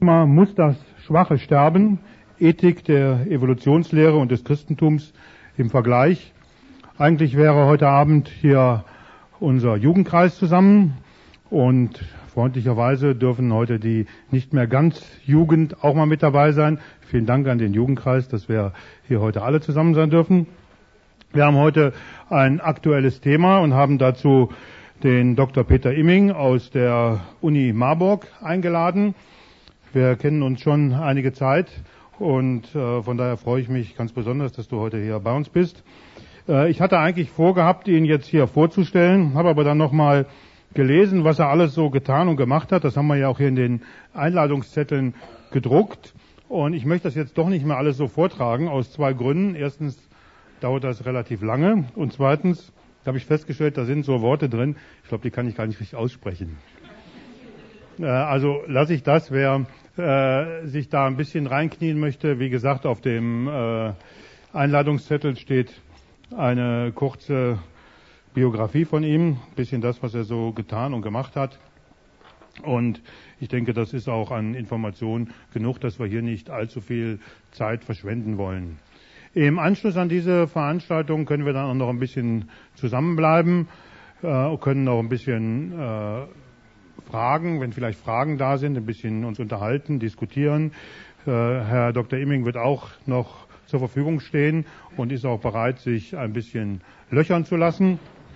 Muss das Schwache sterben? Ethik der Evolutionslehre und des Christentums im Vergleich. Eigentlich wäre heute Abend hier unser Jugendkreis zusammen und freundlicherweise dürfen heute die nicht mehr ganz Jugend auch mal mit dabei sein. Vielen Dank an den Jugendkreis, dass wir hier heute alle zusammen sein dürfen. Wir haben heute ein aktuelles Thema und haben dazu den Dr. Peter Imming aus der Uni Marburg eingeladen. Wir kennen uns schon einige Zeit und von daher freue ich mich ganz besonders, dass du heute hier bei uns bist. Ich hatte eigentlich vorgehabt, ihn jetzt hier vorzustellen, habe aber dann nochmal gelesen, was er alles so getan und gemacht hat. Das haben wir ja auch hier in den Einladungszetteln gedruckt. Und ich möchte das jetzt doch nicht mehr alles so vortragen, aus zwei Gründen. Erstens dauert das relativ lange und zweitens habe ich festgestellt, da sind so Worte drin, ich glaube, die kann ich gar nicht richtig aussprechen. Also lasse ich das, wer sich da ein bisschen reinknien möchte. Wie gesagt, auf dem Einladungszettel steht eine kurze Biografie von ihm, ein bisschen das, was er so getan und gemacht hat. Und ich denke, das ist auch an Informationen genug, dass wir hier nicht allzu viel Zeit verschwenden wollen. Im Anschluss an diese Veranstaltung können wir dann auch noch ein bisschen zusammenbleiben, können auch ein bisschen fragen, wenn vielleicht Fragen da sind, ein bisschen uns unterhalten, diskutieren. Herr Dr. Imming wird auch noch zur Verfügung stehen und ist auch bereit, sich ein bisschen löchern zu lassen.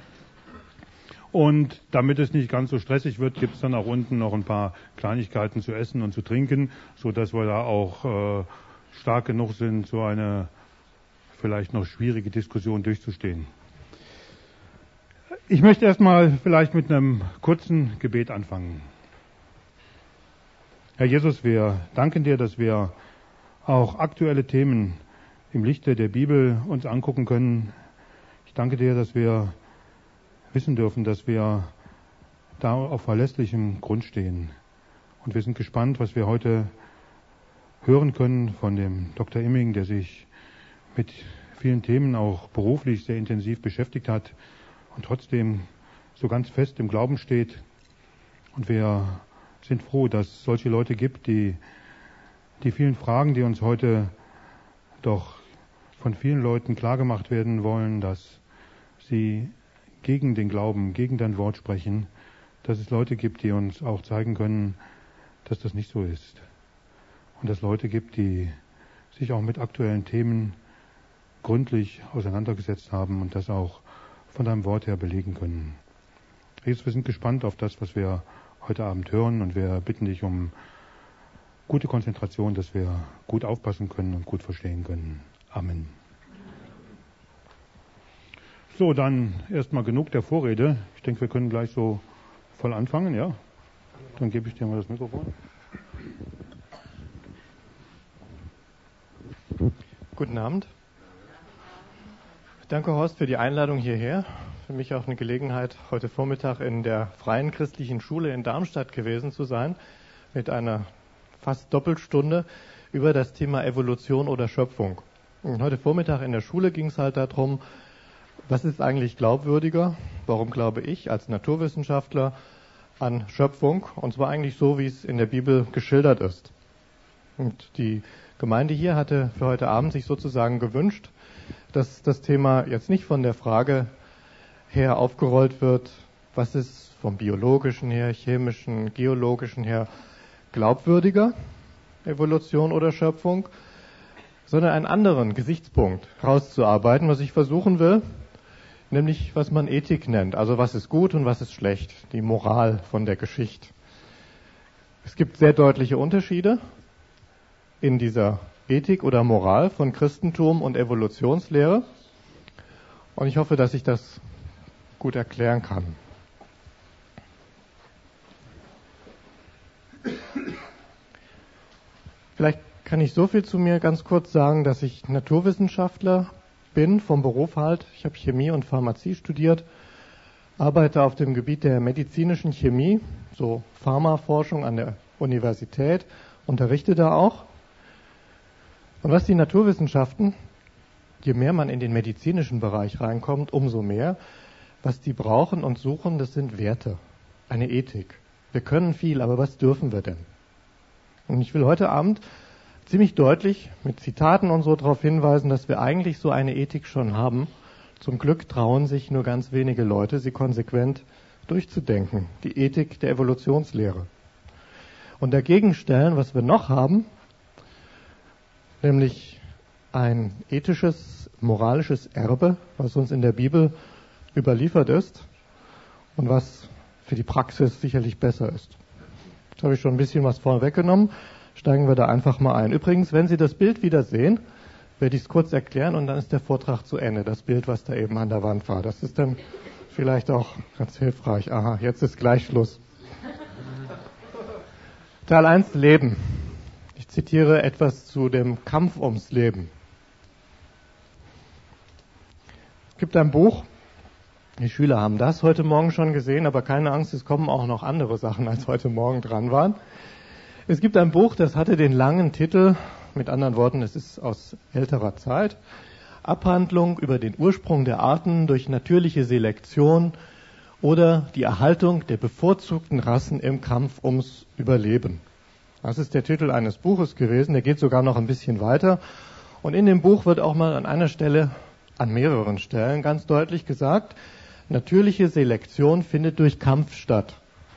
Und damit es nicht ganz so stressig wird, gibt es dann auch unten noch ein paar Kleinigkeiten zu essen und zu trinken, so dass wir da auch stark genug sind, so eine vielleicht noch schwierige Diskussion durchzustehen. Ich möchte erstmal vielleicht mit einem kurzen Gebet anfangen. Herr Jesus, wir danken dir, dass wir auch aktuelle Themen im Lichte der Bibel uns angucken können. Ich danke dir, dass wir wissen dürfen, dass wir da auf verlässlichem Grund stehen. Und wir sind gespannt, was wir heute hören können von dem Dr. Imming, der sich mit vielen Themen auch beruflich sehr intensiv beschäftigt hat und trotzdem so ganz fest im Glauben steht. Und wir sind froh, dass es solche Leute gibt, die vielen Fragen, die uns heute doch von vielen Leuten klargemacht werden wollen, dass sie gegen den Glauben, gegen dein Wort sprechen, dass es Leute gibt, die uns auch zeigen können, dass das nicht so ist. Und dass es Leute gibt, die sich auch mit aktuellen Themen gründlich auseinandergesetzt haben und das auch von deinem Wort her belegen können. Jesus, wir sind gespannt auf das, was wir heute Abend hören und wir bitten dich um gute Konzentration, dass wir gut aufpassen können und gut verstehen können. Amen. So, dann erstmal genug der Vorrede. Ich denke, wir können gleich so voll anfangen, ja? Dann gebe ich dir mal das Mikrofon. Guten Abend. Danke, Horst, für die Einladung hierher. Für mich auch eine Gelegenheit, heute Vormittag in der Freien Christlichen Schule in Darmstadt gewesen zu sein, mit einer fast Doppelstunde über das Thema Evolution oder Schöpfung. Und heute Vormittag in der Schule ging es halt darum, was ist eigentlich glaubwürdiger? Warum glaube ich als Naturwissenschaftler an Schöpfung? Und zwar eigentlich so, wie es in der Bibel geschildert ist. Und die Gemeinde hier hatte für heute Abend sich sozusagen gewünscht, dass das Thema jetzt nicht von der Frage her aufgerollt wird, was ist vom biologischen her, chemischen, geologischen her glaubwürdiger, Evolution oder Schöpfung, sondern einen anderen Gesichtspunkt herauszuarbeiten, was ich versuchen will, nämlich was man Ethik nennt, also was ist gut und was ist schlecht, die Moral von der Geschichte. Es gibt sehr deutliche Unterschiede in dieser Ethik oder Moral von Christentum und Evolutionslehre. Und ich hoffe, dass ich das gut erklären kann. Vielleicht kann ich so viel zu mir ganz kurz sagen, dass ich Naturwissenschaftler bin, vom Beruf halt. Ich habe Chemie und Pharmazie studiert, arbeite auf dem Gebiet der medizinischen Chemie, so Pharmaforschung an der Universität, unterrichte da auch. Und was die Naturwissenschaften, je mehr man in den medizinischen Bereich reinkommt, umso mehr, was die brauchen und suchen, das sind Werte, eine Ethik. Wir können viel, aber was dürfen wir denn? Und ich will heute Abend ziemlich deutlich mit Zitaten und so darauf hinweisen, dass wir eigentlich so eine Ethik schon haben. Zum Glück trauen sich nur ganz wenige Leute, sie konsequent durchzudenken. Die Ethik der Evolutionslehre. Und dagegen stellen, was wir noch haben, nämlich ein ethisches, moralisches Erbe, was uns in der Bibel überliefert ist und was für die Praxis sicherlich besser ist. Jetzt habe ich schon ein bisschen was vorweggenommen. Steigen wir da einfach mal ein. Übrigens, wenn Sie das Bild wieder sehen, werde ich es kurz erklären und dann ist der Vortrag zu Ende. Das Bild, was da eben an der Wand war. Das ist dann vielleicht auch ganz hilfreich. Aha, jetzt ist gleich Schluss. Teil 1, Leben. Ich zitiere etwas zu dem Kampf ums Leben. Es gibt ein Buch, die Schüler haben das heute Morgen schon gesehen, aber keine Angst, es kommen auch noch andere Sachen, als heute Morgen dran waren. Es gibt ein Buch, das hatte den langen Titel, mit anderen Worten, es ist aus älterer Zeit, Abhandlung über den Ursprung der Arten durch natürliche Selektion oder die Erhaltung der bevorzugten Rassen im Kampf ums Überleben. Das ist der Titel eines Buches gewesen, der geht sogar noch ein bisschen weiter. Und in dem Buch wird auch mal an einer Stelle, an mehreren Stellen ganz deutlich gesagt, natürliche Selektion findet durch Kampf statt.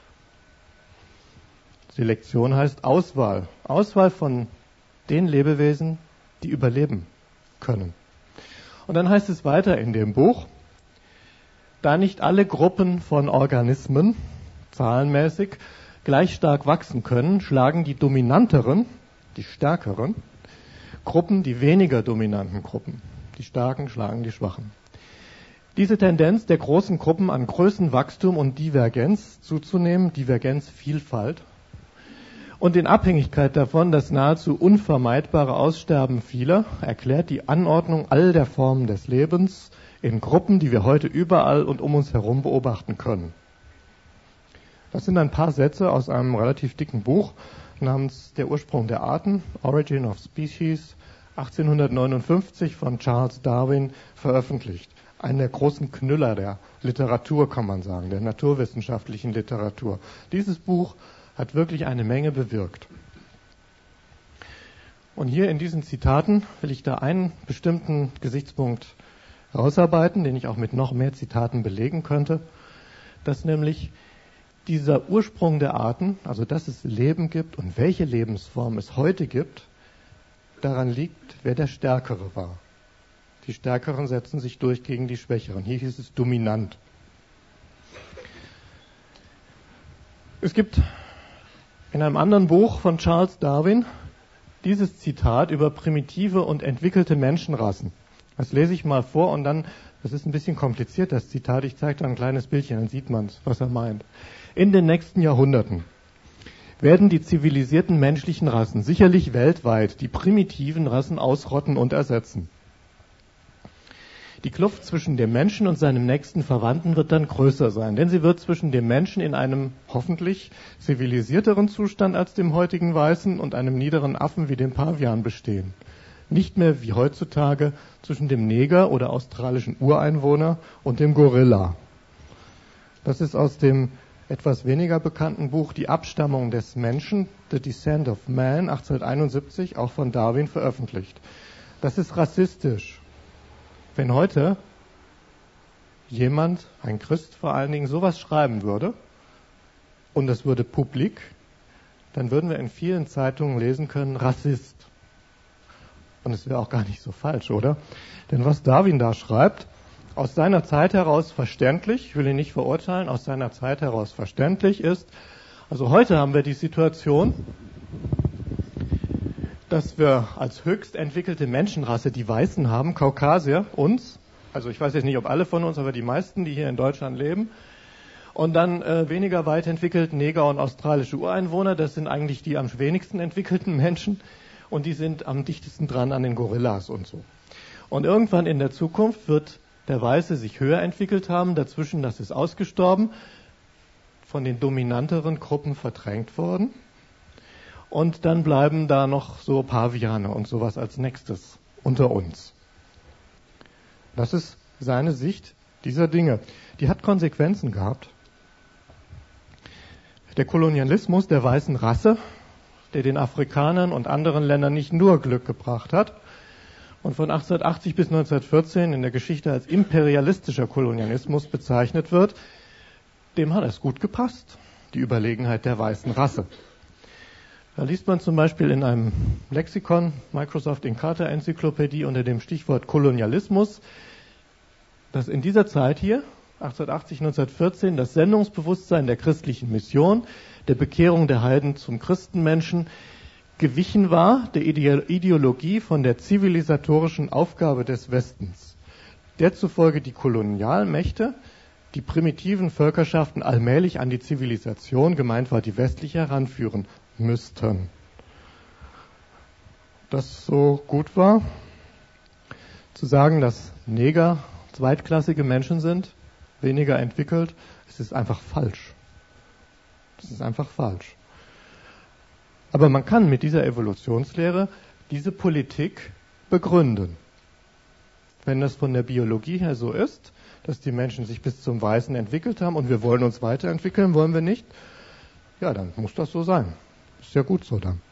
Selektion heißt Auswahl. Auswahl von den Lebewesen, die überleben können. Und dann heißt es weiter in dem Buch, da nicht alle Gruppen von Organismen zahlenmäßig gleich stark wachsen können, schlagen die dominanteren, die stärkeren, Gruppen die weniger dominanten Gruppen. Die Starken schlagen die Schwachen. Diese Tendenz der großen Gruppen an Größenwachstum und Divergenz zuzunehmen, Divergenz Vielfalt, und in Abhängigkeit davon das nahezu unvermeidbare Aussterben vieler erklärt die Anordnung all der Formen des Lebens in Gruppen, die wir heute überall und um uns herum beobachten können. Das sind ein paar Sätze aus einem relativ dicken Buch namens Der Ursprung der Arten, Origin of Species, 1859 von Charles Darwin veröffentlicht. Einer der großen Knüller der Literatur, kann man sagen, der naturwissenschaftlichen Literatur. Dieses Buch hat wirklich eine Menge bewirkt. Und hier in diesen Zitaten will ich da einen bestimmten Gesichtspunkt rausarbeiten, den ich auch mit noch mehr Zitaten belegen könnte, dass nämlich dieser Ursprung der Arten, also dass es Leben gibt und welche Lebensform es heute gibt, daran liegt, wer der Stärkere war. Die Stärkeren setzen sich durch gegen die Schwächeren. Hier hieß es dominant. Es gibt in einem anderen Buch von Charles Darwin dieses Zitat über primitive und entwickelte Menschenrassen. Das lese ich mal vor und dann, das ist ein bisschen kompliziert, das Zitat, ich zeige da ein kleines Bildchen, dann sieht man es, was er meint. In den nächsten Jahrhunderten werden die zivilisierten menschlichen Rassen sicherlich weltweit die primitiven Rassen ausrotten und ersetzen. Die Kluft zwischen dem Menschen und seinem nächsten Verwandten wird dann größer sein, denn sie wird zwischen dem Menschen in einem hoffentlich zivilisierteren Zustand als dem heutigen Weißen und einem niederen Affen wie dem Pavian bestehen. Nicht mehr wie heutzutage zwischen dem Neger oder australischen Ureinwohner und dem Gorilla. Das ist aus dem etwas weniger bekannten Buch Die Abstammung des Menschen, The Descent of Man, 1871, auch von Darwin veröffentlicht. Das ist rassistisch. Wenn heute jemand, ein Christ vor allen Dingen, sowas schreiben würde und das würde publik, dann würden wir in vielen Zeitungen lesen können, Rassist. Und es wäre auch gar nicht so falsch, oder? Denn was Darwin da schreibt, aus seiner Zeit heraus verständlich, ich will ihn nicht verurteilen, aus seiner Zeit heraus verständlich ist, also heute haben wir die Situation, dass wir als höchst entwickelte Menschenrasse die Weißen haben, Kaukasier, uns, also ich weiß jetzt nicht, ob alle von uns, aber die meisten, die hier in Deutschland leben, und dann weniger weit entwickelt Neger und australische Ureinwohner, das sind eigentlich die am wenigsten entwickelten Menschen und die sind am dichtesten dran an den Gorillas und so. Und irgendwann in der Zukunft wird der Weiße sich höher entwickelt haben, dazwischen, das ist ausgestorben, von den dominanteren Gruppen verdrängt worden. Und dann bleiben da noch so Paviane und sowas als nächstes unter uns. Das ist seine Sicht dieser Dinge. Die hat Konsequenzen gehabt. Der Kolonialismus der weißen Rasse der den Afrikanern und anderen Ländern nicht nur Glück gebracht hat und von 1880 bis 1914 in der Geschichte als imperialistischer Kolonialismus bezeichnet wird, dem hat es gut gepasst, die Überlegenheit der weißen Rasse. Da liest man zum Beispiel in einem Lexikon, Microsoft Encarta Enzyklopädie, unter dem Stichwort Kolonialismus, dass in dieser Zeit hier, 1880, 1914, das Sendungsbewusstsein der christlichen Mission, der Bekehrung der Heiden zum Christenmenschen, gewichen war der Ideologie von der zivilisatorischen Aufgabe des Westens, der zufolge die Kolonialmächte die primitiven Völkerschaften allmählich an die Zivilisation, gemeint war die westliche, heranführen müssten. Das so gut war, zu sagen, dass Neger zweitklassige Menschen sind, weniger entwickelt, es ist einfach falsch. Das ist einfach falsch. Aber man kann mit dieser Evolutionslehre diese Politik begründen. Wenn das von der Biologie her so ist, dass die Menschen sich bis zum Weißen entwickelt haben und wir wollen uns weiterentwickeln, wollen wir nicht, ja, dann muss das so sein. Ist ja gut so dann.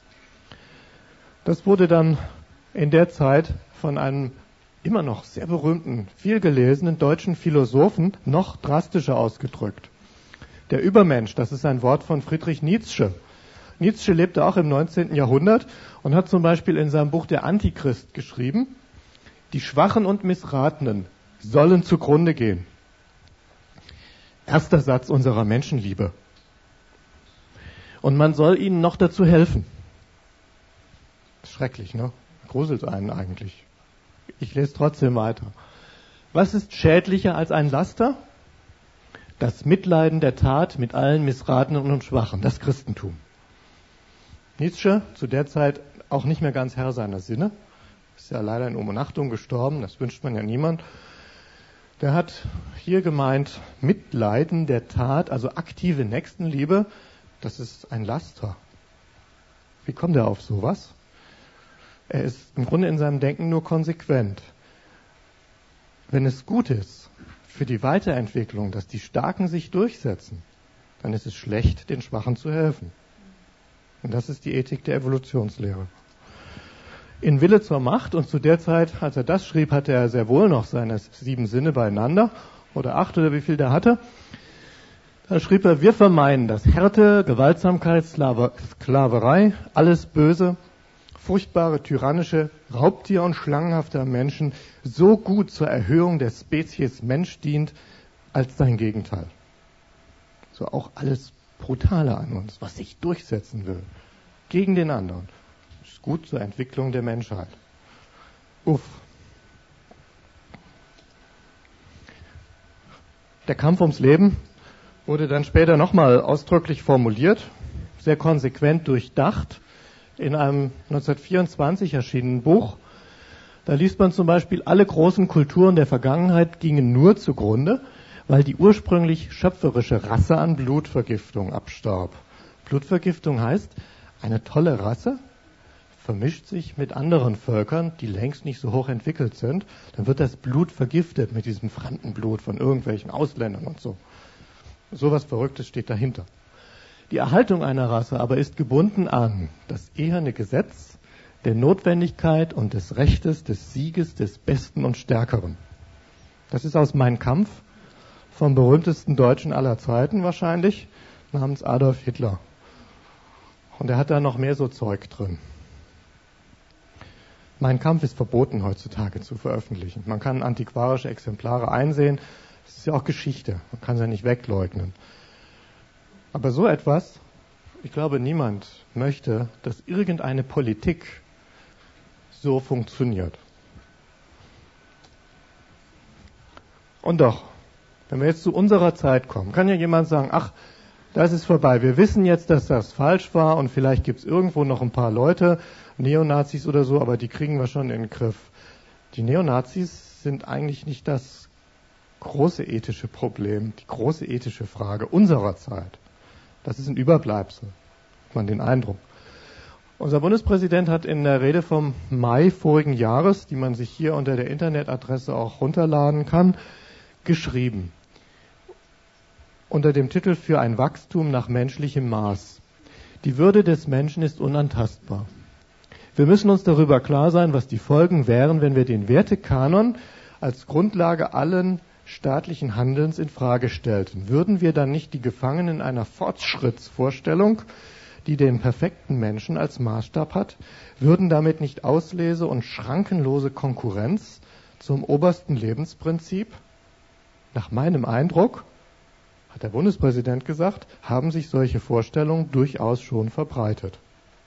Das wurde dann in der Zeit von einem immer noch sehr berühmten, vielgelesenen deutschen Philosophen noch drastischer ausgedrückt. Der Übermensch, das ist ein Wort von Friedrich Nietzsche. Nietzsche lebte auch im 19. Jahrhundert und hat zum Beispiel in seinem Buch Der Antichrist geschrieben, die Schwachen und Missratenen sollen zugrunde gehen. Erster Satz unserer Menschenliebe. Und man soll ihnen noch dazu helfen. Schrecklich, ne? Gruselt einen eigentlich. Ich lese trotzdem weiter. Was ist schädlicher als ein Laster? Das Mitleiden der Tat mit allen Missratenen und Schwachen, das Christentum. Nietzsche, zu der Zeit auch nicht mehr ganz Herr seiner Sinne, ist ja leider in Umnachtung gestorben, das wünscht man ja niemand. Der hat hier gemeint, Mitleiden der Tat, also aktive Nächstenliebe, das ist ein Laster. Wie kommt er auf sowas? Er ist im Grunde in seinem Denken nur konsequent. Wenn es gut ist für die Weiterentwicklung, dass die Starken sich durchsetzen, dann ist es schlecht, den Schwachen zu helfen. Und das ist die Ethik der Evolutionslehre. In Wille zur Macht, und zu der Zeit, als er das schrieb, hatte er sehr wohl noch seine 7 Sinne beieinander, oder 8 oder wie viel der hatte. Da schrieb er, wir vermeiden, dass Härte, Gewaltsamkeit, Sklaverei, alles Böse, furchtbare, tyrannische, Raubtier- und schlangenhafter Menschen so gut zur Erhöhung der Spezies Mensch dient, als sein Gegenteil. So auch alles Brutale an uns, was sich durchsetzen will, gegen den anderen, ist gut zur Entwicklung der Menschheit. Uff. Der Kampf ums Leben wurde dann später nochmal ausdrücklich formuliert, sehr konsequent durchdacht, in einem 1924 erschienenen Buch. Da liest man zum Beispiel, alle großen Kulturen der Vergangenheit gingen nur zugrunde, weil die ursprünglich schöpferische Rasse an Blutvergiftung abstarb. Blutvergiftung heißt, eine tolle Rasse vermischt sich mit anderen Völkern, die längst nicht so hoch entwickelt sind. Dann wird das Blut vergiftet mit diesem Fremdenblut von irgendwelchen Ausländern und so. So was Verrücktes steht dahinter. Die Erhaltung einer Rasse aber ist gebunden an das eherne Gesetz der Notwendigkeit und des Rechtes, des Sieges, des Besten und Stärkeren. Das ist aus Mein Kampf vom berühmtesten Deutschen aller Zeiten wahrscheinlich, namens Adolf Hitler. Und er hat da noch mehr so Zeug drin. Mein Kampf ist verboten heutzutage zu veröffentlichen. Man kann antiquarische Exemplare einsehen. Das ist ja auch Geschichte. Man kann es ja nicht wegleugnen. Aber so etwas, ich glaube, niemand möchte, dass irgendeine Politik so funktioniert. Und doch, wenn wir jetzt zu unserer Zeit kommen, kann ja jemand sagen, ach, das ist vorbei. Wir wissen jetzt, dass das falsch war und vielleicht gibt es irgendwo noch ein paar Leute, Neonazis oder so, aber die kriegen wir schon in den Griff. Die Neonazis sind eigentlich nicht das große ethische Problem, die große ethische Frage unserer Zeit. Das ist ein Überbleibsel, hat man den Eindruck. Unser Bundespräsident hat in der Rede vom Mai vorigen Jahres, die man sich hier unter der Internetadresse auch runterladen kann, geschrieben. Unter dem Titel Für ein Wachstum nach menschlichem Maß. Die Würde des Menschen ist unantastbar. Wir müssen uns darüber klar sein, was die Folgen wären, wenn wir den Wertekanon als Grundlage allen staatlichen Handelns in Frage stellten. Würden wir dann nicht die Gefangenen einer Fortschrittsvorstellung, die den perfekten Menschen als Maßstab hat, würden damit nicht Auslese und schrankenlose Konkurrenz zum obersten Lebensprinzip? Nach meinem Eindruck, hat der Bundespräsident gesagt, haben sich solche Vorstellungen durchaus schon verbreitet.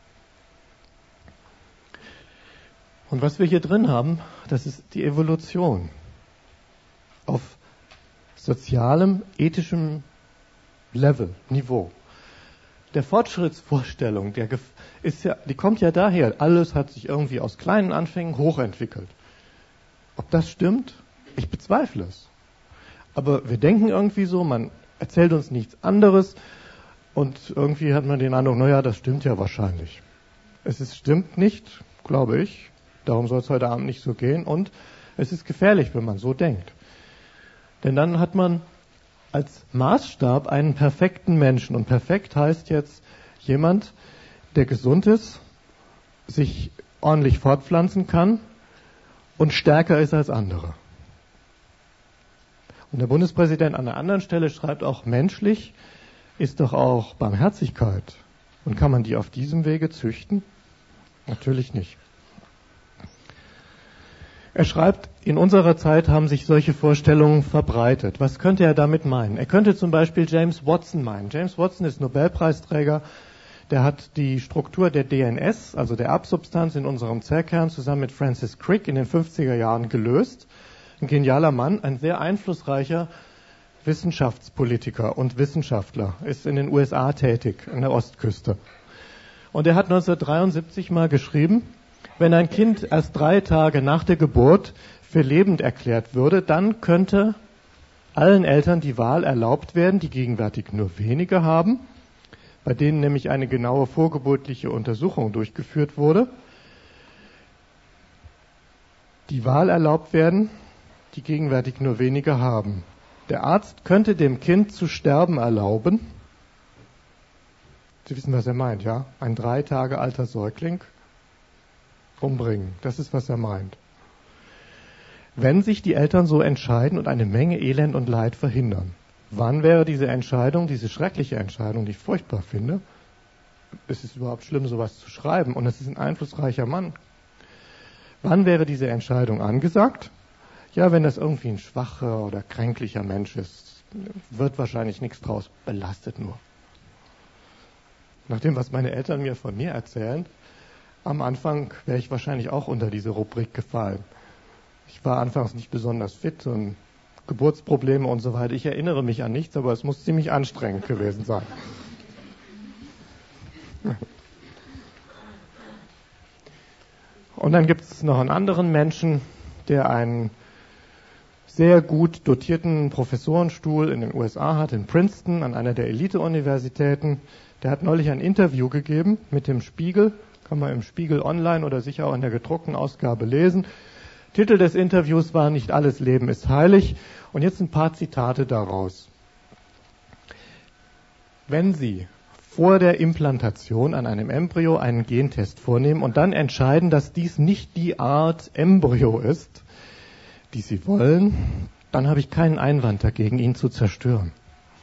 Und was wir hier drin haben, das ist die Evolution auf sozialem, ethischem Level, Niveau. Der Fortschrittsvorstellung, die kommt ja daher, alles hat sich irgendwie aus kleinen Anfängen hochentwickelt. Ob das stimmt? Ich bezweifle es. Aber wir denken irgendwie so, man erzählt uns nichts anderes und irgendwie hat man den Eindruck, naja, das stimmt ja wahrscheinlich. Stimmt nicht, glaube ich. Darum soll es heute Abend nicht so gehen. Und es ist gefährlich, wenn man so denkt. Denn dann hat man als Maßstab einen perfekten Menschen. Und perfekt heißt jetzt jemand, der gesund ist, sich ordentlich fortpflanzen kann und stärker ist als andere. Und der Bundespräsident an einer anderen Stelle schreibt auch, menschlich ist doch auch Barmherzigkeit. Und kann man die auf diesem Wege züchten? Natürlich nicht. Er schreibt, in unserer Zeit haben sich solche Vorstellungen verbreitet. Was könnte er damit meinen? Er könnte zum Beispiel James Watson meinen. James Watson ist Nobelpreisträger. Der hat die Struktur der DNS, also der Erbsubstanz in unserem Zellkern, zusammen mit Francis Crick in den 50er Jahren gelöst. Ein genialer Mann, ein sehr einflussreicher Wissenschaftspolitiker und Wissenschaftler, ist in den USA tätig, an der Ostküste. Und er hat 1973 mal geschrieben, wenn ein Kind erst 3 Tage nach der Geburt für lebend erklärt würde, dann könnte allen Eltern die Wahl erlaubt werden, die gegenwärtig nur wenige haben, bei denen nämlich eine genaue vorgeburtliche Untersuchung durchgeführt wurde, die Wahl erlaubt werden, die gegenwärtig nur wenige haben. Der Arzt könnte dem Kind zu sterben erlauben. Sie wissen, was er meint, ja? Ein 3 Tage alter Säugling umbringen. Das ist, was er meint. Wenn sich die Eltern so entscheiden und eine Menge Elend und Leid verhindern. Wann wäre diese Entscheidung, diese schreckliche Entscheidung, die ich furchtbar finde, es ist überhaupt schlimm, sowas zu schreiben, und es ist ein einflussreicher Mann. Wann wäre diese Entscheidung angesagt? Ja, wenn das irgendwie ein schwacher oder kränklicher Mensch ist, wird wahrscheinlich nichts draus, belastet nur. Nach dem, was meine Eltern mir von mir erzählen, am Anfang wäre ich wahrscheinlich auch unter diese Rubrik gefallen. Ich war anfangs nicht besonders fit und Geburtsprobleme und so weiter. Ich erinnere mich an nichts, aber es muss ziemlich anstrengend gewesen sein. Und dann gibt es noch einen anderen Menschen, der einen sehr gut dotierten Professorenstuhl in den USA hat, in Princeton, an einer der Elite-Universitäten. Der hat neulich ein Interview gegeben mit dem Spiegel. Kann man im Spiegel online oder sicher auch in der gedruckten Ausgabe lesen. Titel des Interviews war "Nicht alles Leben ist heilig". Und jetzt ein paar Zitate daraus. Wenn Sie vor der Implantation an einem Embryo einen Gentest vornehmen und dann entscheiden, dass dies nicht die Art Embryo ist, die Sie wollen, dann habe ich keinen Einwand dagegen, ihn zu zerstören.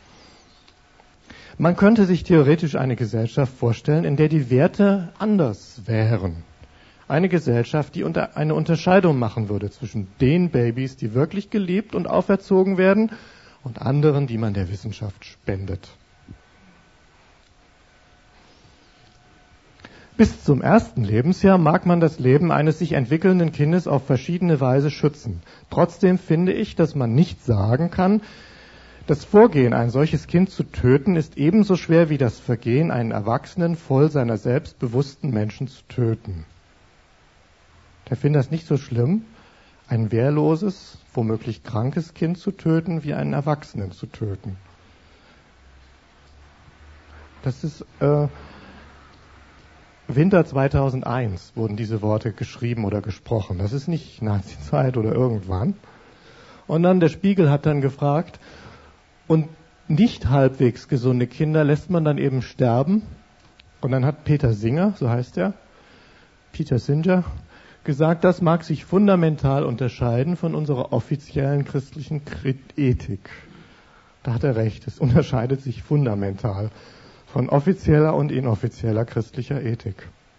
Man könnte sich theoretisch eine Gesellschaft vorstellen, in der die Werte anders wären. Eine Gesellschaft, die eine Unterscheidung machen würde zwischen den Babys, die wirklich geliebt und auferzogen werden, und anderen, die man der Wissenschaft spendet. Bis zum 1. Lebensjahr mag man das Leben eines sich entwickelnden Kindes auf verschiedene Weise schützen. Trotzdem finde ich, dass man nicht sagen kann, das Vorgehen, ein solches Kind zu töten, ist ebenso schwer wie das Vergehen, einen Erwachsenen voll seiner selbstbewussten Menschen zu töten. Der findet das nicht so schlimm, ein wehrloses, womöglich krankes Kind zu töten, wie einen Erwachsenen zu töten. Das ist Winter 2001 wurden diese Worte geschrieben oder gesprochen. Das ist nicht Nazi-Zeit oder irgendwann. Und dann der Spiegel hat dann gefragt, und nicht halbwegs gesunde Kinder lässt man dann eben sterben, Und dann hat Peter Singer, so heißt er, Peter Singer, gesagt, das mag sich fundamental unterscheiden von unserer offiziellen christlichen Ethik. Da hat er recht, es unterscheidet sich fundamental von offizieller und inoffizieller christlicher Ethik.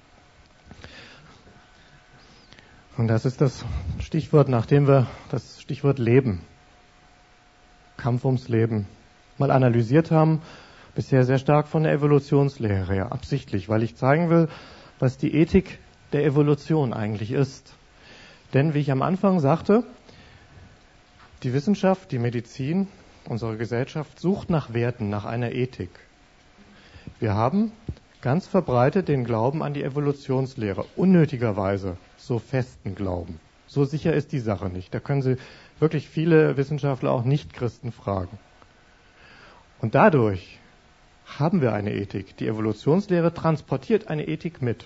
Und das ist das Stichwort, nachdem wir das Stichwort Leben, Kampf ums Leben, mal analysiert haben, bisher sehr stark von der Evolutionslehre her, absichtlich, weil ich zeigen will, was die Ethik der Evolution eigentlich ist. Denn, wie ich am Anfang sagte, die Wissenschaft, die Medizin, unsere Gesellschaft sucht nach Werten, nach einer Ethik. Wir haben ganz verbreitet den Glauben an die Evolutionslehre, unnötigerweise so festen Glauben. So sicher ist die Sache nicht. Da können Sie wirklich viele Wissenschaftler, auch Nicht-Christen, fragen. Und dadurch haben wir eine Ethik. Die Evolutionslehre transportiert eine Ethik mit.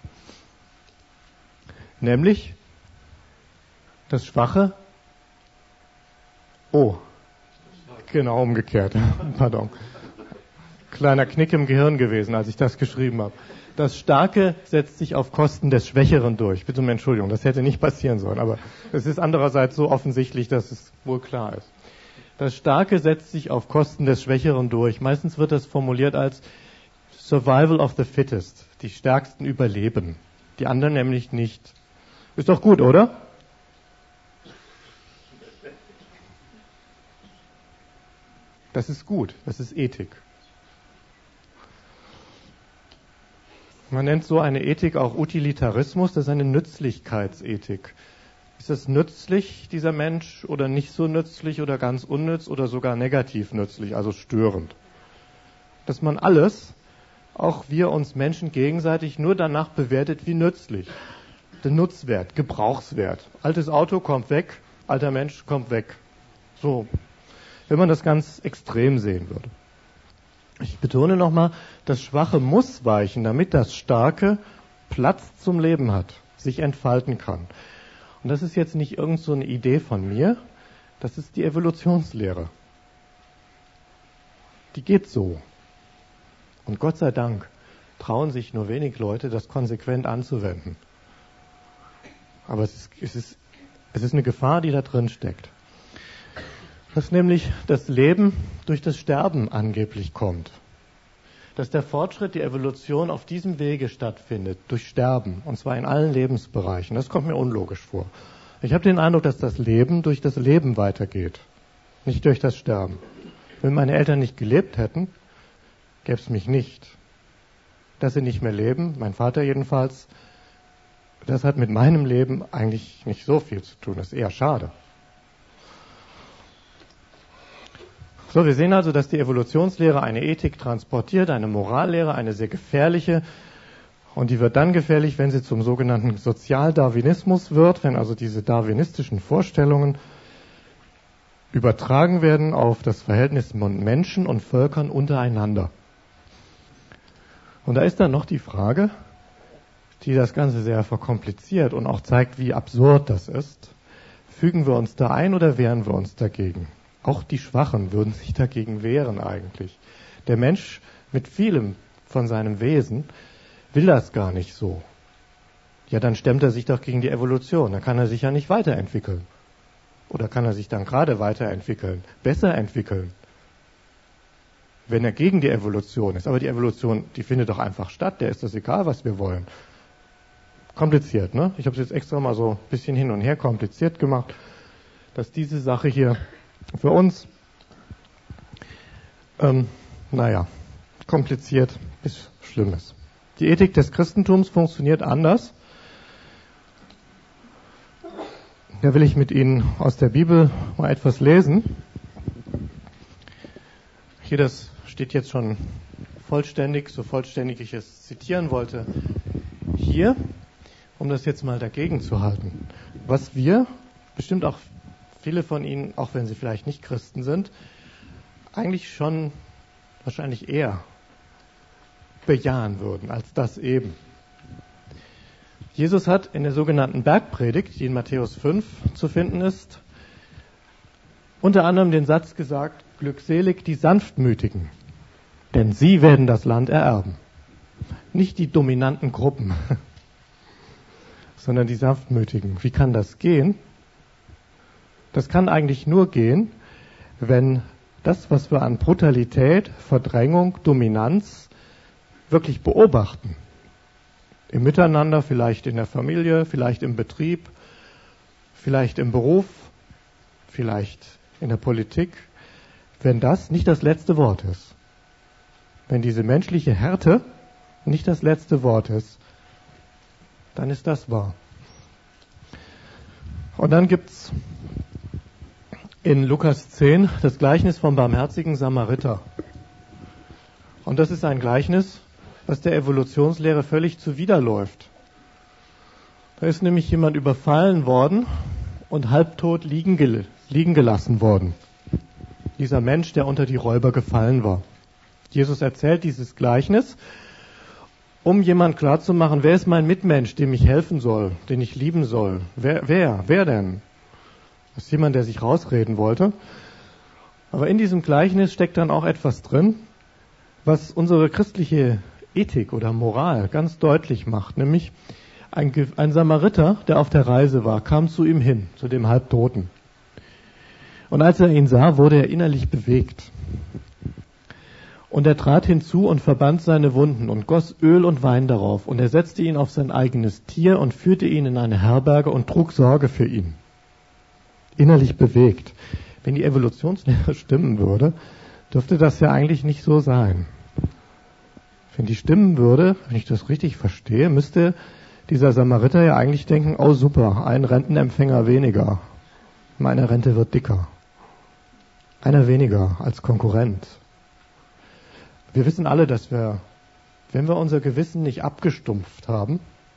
Nämlich das Schwache. Oh, genau umgekehrt. Pardon. Kleiner Knick im Gehirn gewesen, als ich das geschrieben habe. Das Starke setzt sich auf Kosten des Schwächeren durch. Bitte um Entschuldigung, das hätte nicht passieren sollen, aber es ist andererseits so offensichtlich, dass es wohl klar ist. Das Starke setzt sich auf Kosten des Schwächeren durch. Meistens wird das formuliert als Survival of the Fittest. Die Stärksten überleben, die anderen nämlich nicht. Ist doch gut, oder? Das ist gut, das ist Ethik. Man nennt so eine Ethik auch Utilitarismus, das ist eine Nützlichkeitsethik. Ist es nützlich, dieser Mensch, oder nicht so nützlich oder ganz unnütz oder sogar negativ nützlich, also störend? Dass man alles, auch wir uns Menschen gegenseitig, nur danach bewertet, wie nützlich. Der Nutzwert, Gebrauchswert. Altes Auto kommt weg, alter Mensch kommt weg. So, wenn man das ganz extrem sehen würde. Ich betone nochmal, das Schwache muss weichen, damit das Starke Platz zum Leben hat, sich entfalten kann. Und das ist jetzt nicht irgend so eine Idee von mir, das ist die Evolutionslehre. Die geht so. Und Gott sei Dank trauen sich nur wenig Leute, das konsequent anzuwenden. Aber es ist eine Gefahr, die da drin steckt. Dass nämlich das Leben durch das Sterben angeblich kommt. Dass der Fortschritt, die Evolution auf diesem Wege stattfindet, durch Sterben, und zwar in allen Lebensbereichen. Das kommt mir unlogisch vor. Ich habe den Eindruck, dass das Leben durch das Leben weitergeht, nicht durch das Sterben. Wenn meine Eltern nicht gelebt hätten, gäbe es mich nicht. Dass sie nicht mehr leben, mein Vater jedenfalls, das hat mit meinem Leben eigentlich nicht so viel zu tun. Das ist eher schade. So, wir sehen also, dass die Evolutionslehre eine Ethik transportiert, eine Morallehre, eine sehr gefährliche. Und die wird dann gefährlich, wenn sie zum sogenannten Sozialdarwinismus wird, wenn also diese darwinistischen Vorstellungen übertragen werden auf das Verhältnis von Menschen und Völkern untereinander. Und da ist dann noch die Frage, die das Ganze sehr verkompliziert und auch zeigt, wie absurd das ist. Fügen wir uns da ein oder wehren wir uns dagegen? Auch die Schwachen würden sich dagegen wehren eigentlich. Der Mensch mit vielem von seinem Wesen will das gar nicht so. Ja, dann stemmt er sich doch gegen die Evolution. Dann kann er sich ja nicht weiterentwickeln. Oder kann er sich dann gerade weiterentwickeln, besser entwickeln, wenn er gegen die Evolution ist. Aber die Evolution, die findet doch einfach statt. Der ist das egal, was wir wollen. Kompliziert, ne? Ich habe es jetzt extra mal so ein bisschen hin und her kompliziert gemacht, dass diese Sache hier für uns, kompliziert bis schlimm ist. Die Ethik des Christentums funktioniert anders. Da will ich mit Ihnen aus der Bibel mal etwas lesen. Hier, das steht jetzt schon vollständig, so vollständig ich es zitieren wollte, hier, um das jetzt mal dagegen zu halten. Was wir, bestimmt auch viele von Ihnen, auch wenn sie vielleicht nicht Christen sind, eigentlich schon wahrscheinlich eher bejahen würden als das eben. Jesus hat in der sogenannten Bergpredigt, die in Matthäus 5 zu finden ist, unter anderem den Satz gesagt, glückselig die Sanftmütigen, denn sie werden das Land ererben. Nicht die dominanten Gruppen, sondern die Sanftmütigen. Wie kann das gehen? Das kann eigentlich nur gehen, wenn das, was wir an Brutalität, Verdrängung, Dominanz wirklich beobachten, im Miteinander, vielleicht in der Familie, vielleicht im Betrieb, vielleicht im Beruf, vielleicht in der Politik, wenn das nicht das letzte Wort ist. Wenn diese menschliche Härte nicht das letzte Wort ist, dann ist das wahr. Und dann gibt's in Lukas 10 das Gleichnis vom barmherzigen Samariter. Und das ist ein Gleichnis, was der Evolutionslehre völlig zuwiderläuft. Da ist nämlich jemand überfallen worden und halbtot liegen gelassen worden. Dieser Mensch, der unter die Räuber gefallen war. Jesus erzählt dieses Gleichnis, um jemand klarzumachen, wer ist mein Mitmensch, dem ich helfen soll, den ich lieben soll. Wer denn? Das ist jemand, der sich rausreden wollte. Aber in diesem Gleichnis steckt dann auch etwas drin, was unsere christliche Ethik oder Moral ganz deutlich macht. Nämlich ein Samariter, der auf der Reise war, kam zu ihm hin, zu dem Halbtoten. Und als er ihn sah, wurde er innerlich bewegt. Und er trat hinzu und verband seine Wunden und goss Öl und Wein darauf. Und er setzte ihn auf sein eigenes Tier und führte ihn in eine Herberge und trug Sorge für ihn. Innerlich bewegt. Wenn die Evolutionslehre stimmen würde, dürfte das ja eigentlich nicht so sein. Wenn die stimmen würde, wenn ich das richtig verstehe, müsste dieser Samariter ja eigentlich denken, oh super, ein Rentenempfänger weniger. Meine Rente wird dicker. Einer weniger als Konkurrent. Wir wissen alle, dass wir, wenn wir unser Gewissen nicht abgestumpft haben,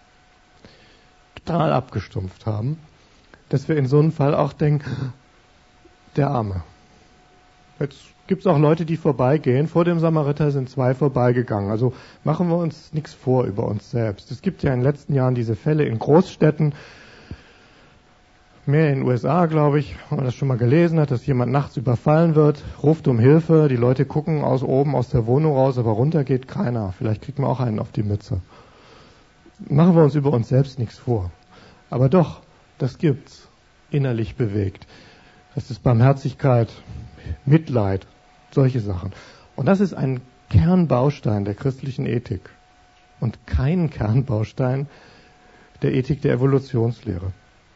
total abgestumpft haben, dass wir in so einem Fall auch denken, der Arme. Jetzt gibt es auch Leute, die vorbeigehen. Vor dem Samariter sind 2 vorbeigegangen. Also machen wir uns nichts vor über uns selbst. Es gibt ja in den letzten Jahren diese Fälle in Großstädten, mehr in den USA, glaube ich, wenn man das schon mal gelesen hat, dass jemand nachts überfallen wird, ruft um Hilfe, die Leute gucken oben aus der Wohnung raus, aber runter geht keiner. Vielleicht kriegt man auch einen auf die Mütze. Machen wir uns über uns selbst nichts vor. Aber doch, das gibt's, innerlich bewegt. Das ist Barmherzigkeit, Mitleid, solche Sachen. Und das ist ein Kernbaustein der christlichen Ethik und kein Kernbaustein der Ethik der Evolutionslehre.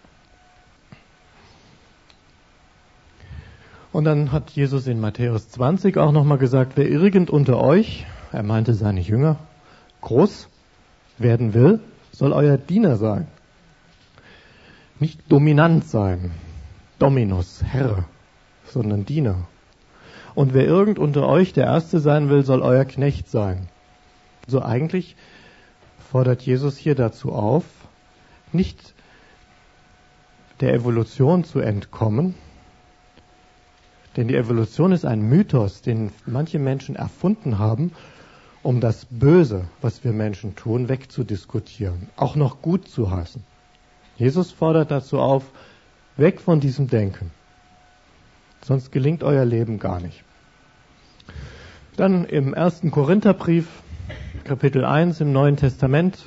Und dann hat Jesus in Matthäus 20 auch nochmal gesagt, wer irgend unter euch, er meinte seine Jünger, groß werden will, soll euer Diener sein. Nicht dominant sein, Dominus, Herr, sondern Diener. Und wer irgend unter euch der Erste sein will, soll euer Knecht sein. So eigentlich fordert Jesus hier dazu auf, nicht der Evolution zu entkommen, denn die Evolution ist ein Mythos, den manche Menschen erfunden haben, um das Böse, was wir Menschen tun, wegzudiskutieren, auch noch gut zu heißen. Jesus fordert dazu auf, weg von diesem Denken. Sonst gelingt euer Leben gar nicht. Dann im 1. Korintherbrief, Kapitel 1 im Neuen Testament,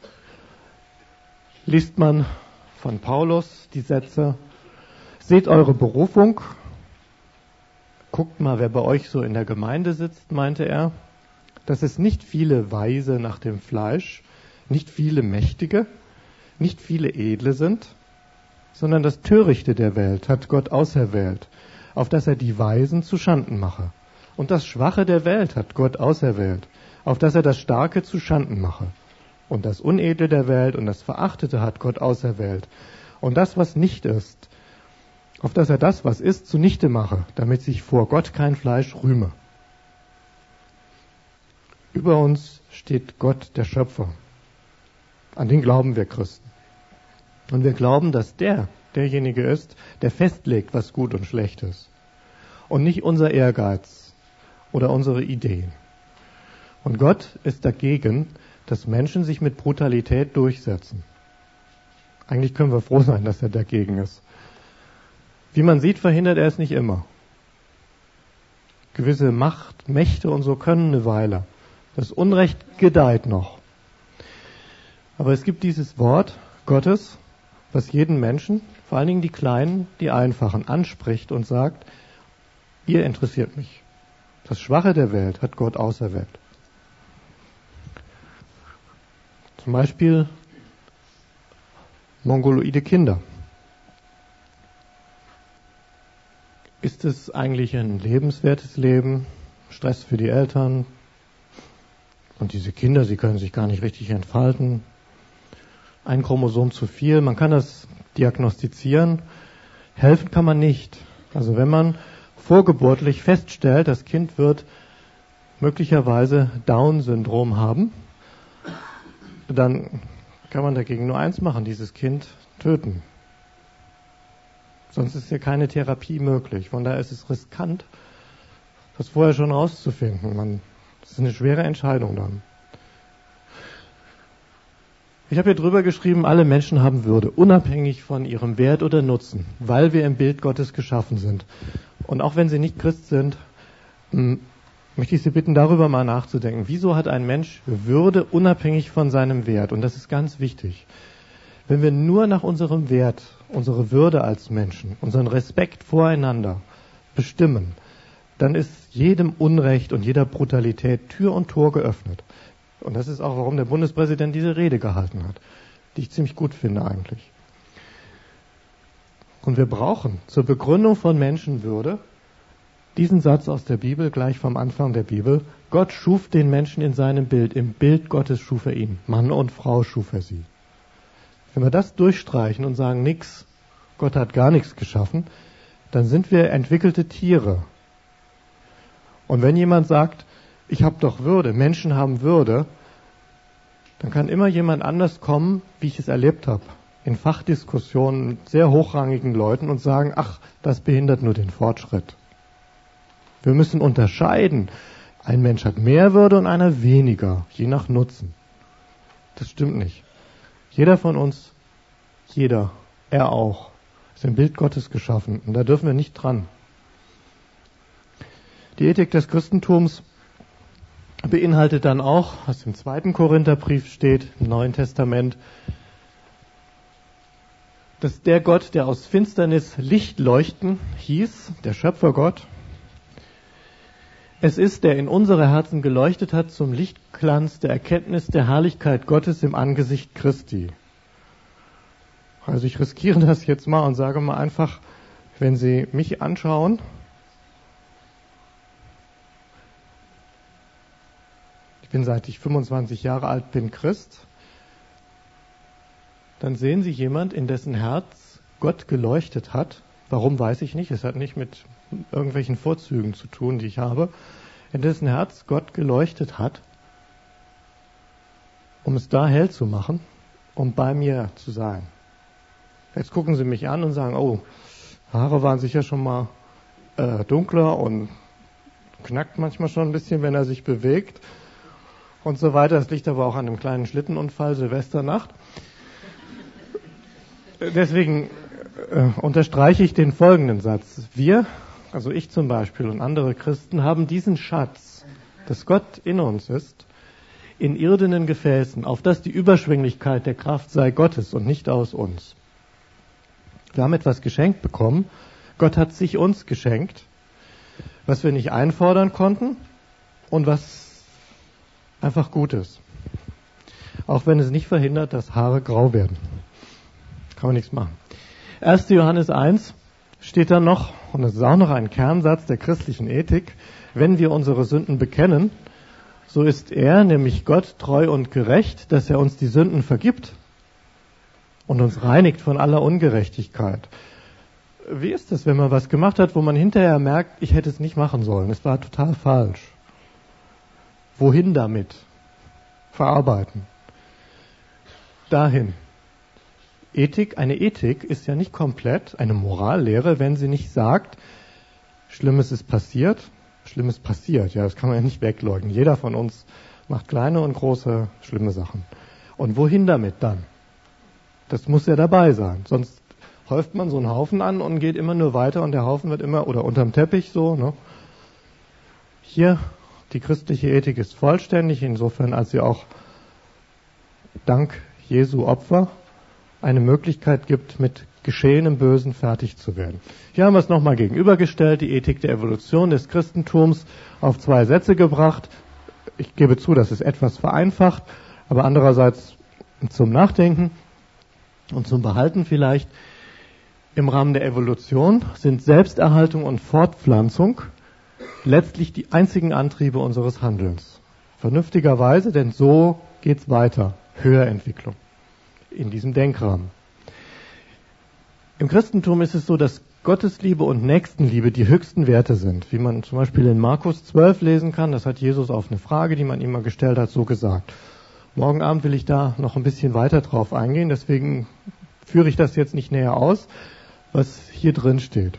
liest man von Paulus die Sätze, seht eure Berufung, guckt mal, wer bei euch so in der Gemeinde sitzt, meinte er, dass es nicht viele Weise nach dem Fleisch, nicht viele Mächtige, nicht viele Edle sind, sondern das Törichte der Welt hat Gott auserwählt, auf dass er die Weisen zu Schanden mache. Und das Schwache der Welt hat Gott auserwählt, auf dass er das Starke zu Schanden mache. Und das Unedle der Welt und das Verachtete hat Gott auserwählt. Und das, was nicht ist, auf dass er das, was ist, zunichte mache, damit sich vor Gott kein Fleisch rühme. Über uns steht Gott, der Schöpfer. An den glauben wir Christen. Und wir glauben, dass derjenige ist, der festlegt, was gut und schlecht ist. Und nicht unser Ehrgeiz oder unsere Ideen. Und Gott ist dagegen, dass Menschen sich mit Brutalität durchsetzen. Eigentlich können wir froh sein, dass er dagegen ist. Wie man sieht, verhindert er es nicht immer. Gewisse Mächte und so können eine Weile. Das Unrecht gedeiht noch. Aber es gibt dieses Wort Gottes, was jeden Menschen, vor allen Dingen die Kleinen, die Einfachen, anspricht und sagt, ihr interessiert mich. Das Schwache der Welt hat Gott auserwählt. Zum Beispiel mongoloide Kinder. Ist es eigentlich ein lebenswertes Leben? Stress für die Eltern? Und diese Kinder, sie können sich gar nicht richtig entfalten. Ein Chromosom zu viel, man kann das diagnostizieren. Helfen kann man nicht. Also wenn man vorgeburtlich feststellt, das Kind wird möglicherweise Down-Syndrom haben, dann kann man dagegen nur eins machen, dieses Kind töten. Sonst ist hier keine Therapie möglich. Von daher ist es riskant, das vorher schon rauszufinden. Das ist eine schwere Entscheidung dann. Ich habe hier drüber geschrieben, alle Menschen haben Würde, unabhängig von ihrem Wert oder Nutzen, weil wir im Bild Gottes geschaffen sind. Und auch wenn sie nicht Christ sind, möchte ich Sie bitten, darüber mal nachzudenken. Wieso hat ein Mensch Würde unabhängig von seinem Wert? Und das ist ganz wichtig. Wenn wir nur nach unserem Wert, unsere Würde als Menschen, unseren Respekt voreinander bestimmen, dann ist jedem Unrecht und jeder Brutalität Tür und Tor geöffnet. Und das ist auch, warum der Bundespräsident diese Rede gehalten hat, die ich ziemlich gut finde eigentlich. Und wir brauchen zur Begründung von Menschenwürde diesen Satz aus der Bibel, gleich vom Anfang der Bibel. Gott schuf den Menschen in seinem Bild, im Bild Gottes schuf er ihn. Mann und Frau schuf er sie. Wenn wir das durchstreichen und sagen, nix, Gott hat gar nichts geschaffen, dann sind wir entwickelte Tiere. Und wenn jemand sagt, ich habe doch Würde, Menschen haben Würde, dann kann immer jemand anders kommen, wie ich es erlebt habe, in Fachdiskussionen mit sehr hochrangigen Leuten und sagen, ach, das behindert nur den Fortschritt. Wir müssen unterscheiden. Ein Mensch hat mehr Würde und einer weniger, je nach Nutzen. Das stimmt nicht. Jeder von uns, er auch, ist im Bild Gottes geschaffen und da dürfen wir nicht dran. Die Ethik des Christentums beinhaltet dann auch, was im 2. Korintherbrief steht, im Neuen Testament, dass der Gott, der aus Finsternis Licht leuchten hieß, der Schöpfergott, es ist, der in unsere Herzen geleuchtet hat zum Lichtglanz der Erkenntnis der Herrlichkeit Gottes im Angesicht Christi. Also ich riskiere das jetzt mal und sage mal einfach, wenn Sie mich anschauen, ich bin seit ich 25 Jahre alt bin Christ, dann sehen Sie jemand, in dessen Herz Gott geleuchtet hat. Warum, weiß ich nicht. Es hat nicht mit irgendwelchen Vorzügen zu tun, die ich habe. In dessen Herz Gott geleuchtet hat, um es da hell zu machen, um bei mir zu sein. Jetzt gucken Sie mich an und sagen, oh, Haare waren sicher schon mal dunkler und knackt manchmal schon ein bisschen, wenn er sich bewegt und so weiter. Das liegt aber auch an einem kleinen Schlittenunfall, Silvesternacht. Deswegen unterstreiche ich den folgenden Satz. Wir, also ich zum Beispiel und andere Christen, haben diesen Schatz, dass Gott in uns ist, in irdenen Gefäßen, auf das die Überschwänglichkeit der Kraft sei Gottes und nicht aus uns. Wir haben etwas geschenkt bekommen. Gott hat sich uns geschenkt, was wir nicht einfordern konnten und was einfach gut ist. Auch wenn es nicht verhindert, dass Haare grau werden. Kann man nichts machen. 1. Johannes 1 steht da noch, und das ist auch noch ein Kernsatz der christlichen Ethik, wenn wir unsere Sünden bekennen, so ist er, nämlich Gott, treu und gerecht, dass er uns die Sünden vergibt und uns reinigt von aller Ungerechtigkeit. Wie ist es, wenn man was gemacht hat, wo man hinterher merkt, ich hätte es nicht machen sollen, es war total falsch? Wohin damit? Verarbeiten. Dahin. Eine Ethik ist ja nicht komplett eine Morallehre, wenn sie nicht sagt, Schlimmes ist passiert, ja, das kann man ja nicht wegleugnen. Jeder von uns macht kleine und große, schlimme Sachen. Und wohin damit dann? Das muss ja dabei sein, sonst häuft man so einen Haufen an und geht immer nur weiter und der Haufen wird immer, oder unterm Teppich so, ne? Hier Die christliche Ethik ist vollständig, insofern als sie auch dank Jesu Opfer eine Möglichkeit gibt, mit geschehenem Bösen fertig zu werden. Hier haben wir es nochmal gegenübergestellt, die Ethik der Evolution des Christentums auf 2 Sätze gebracht. Ich gebe zu, das ist etwas vereinfacht, aber andererseits zum Nachdenken und zum Behalten vielleicht. Im Rahmen der Evolution sind Selbsterhaltung und Fortpflanzung letztlich die einzigen Antriebe unseres Handelns. Vernünftigerweise, denn so geht's weiter. Höherentwicklung in diesem Denkrahmen. Im Christentum ist es so, dass Gottesliebe und Nächstenliebe die höchsten Werte sind. Wie man zum Beispiel in Markus 12 lesen kann, das hat Jesus auf eine Frage, die man ihm mal gestellt hat, so gesagt. Morgen Abend will ich da noch ein bisschen weiter drauf eingehen, deswegen führe ich das jetzt nicht näher aus, was hier drin steht.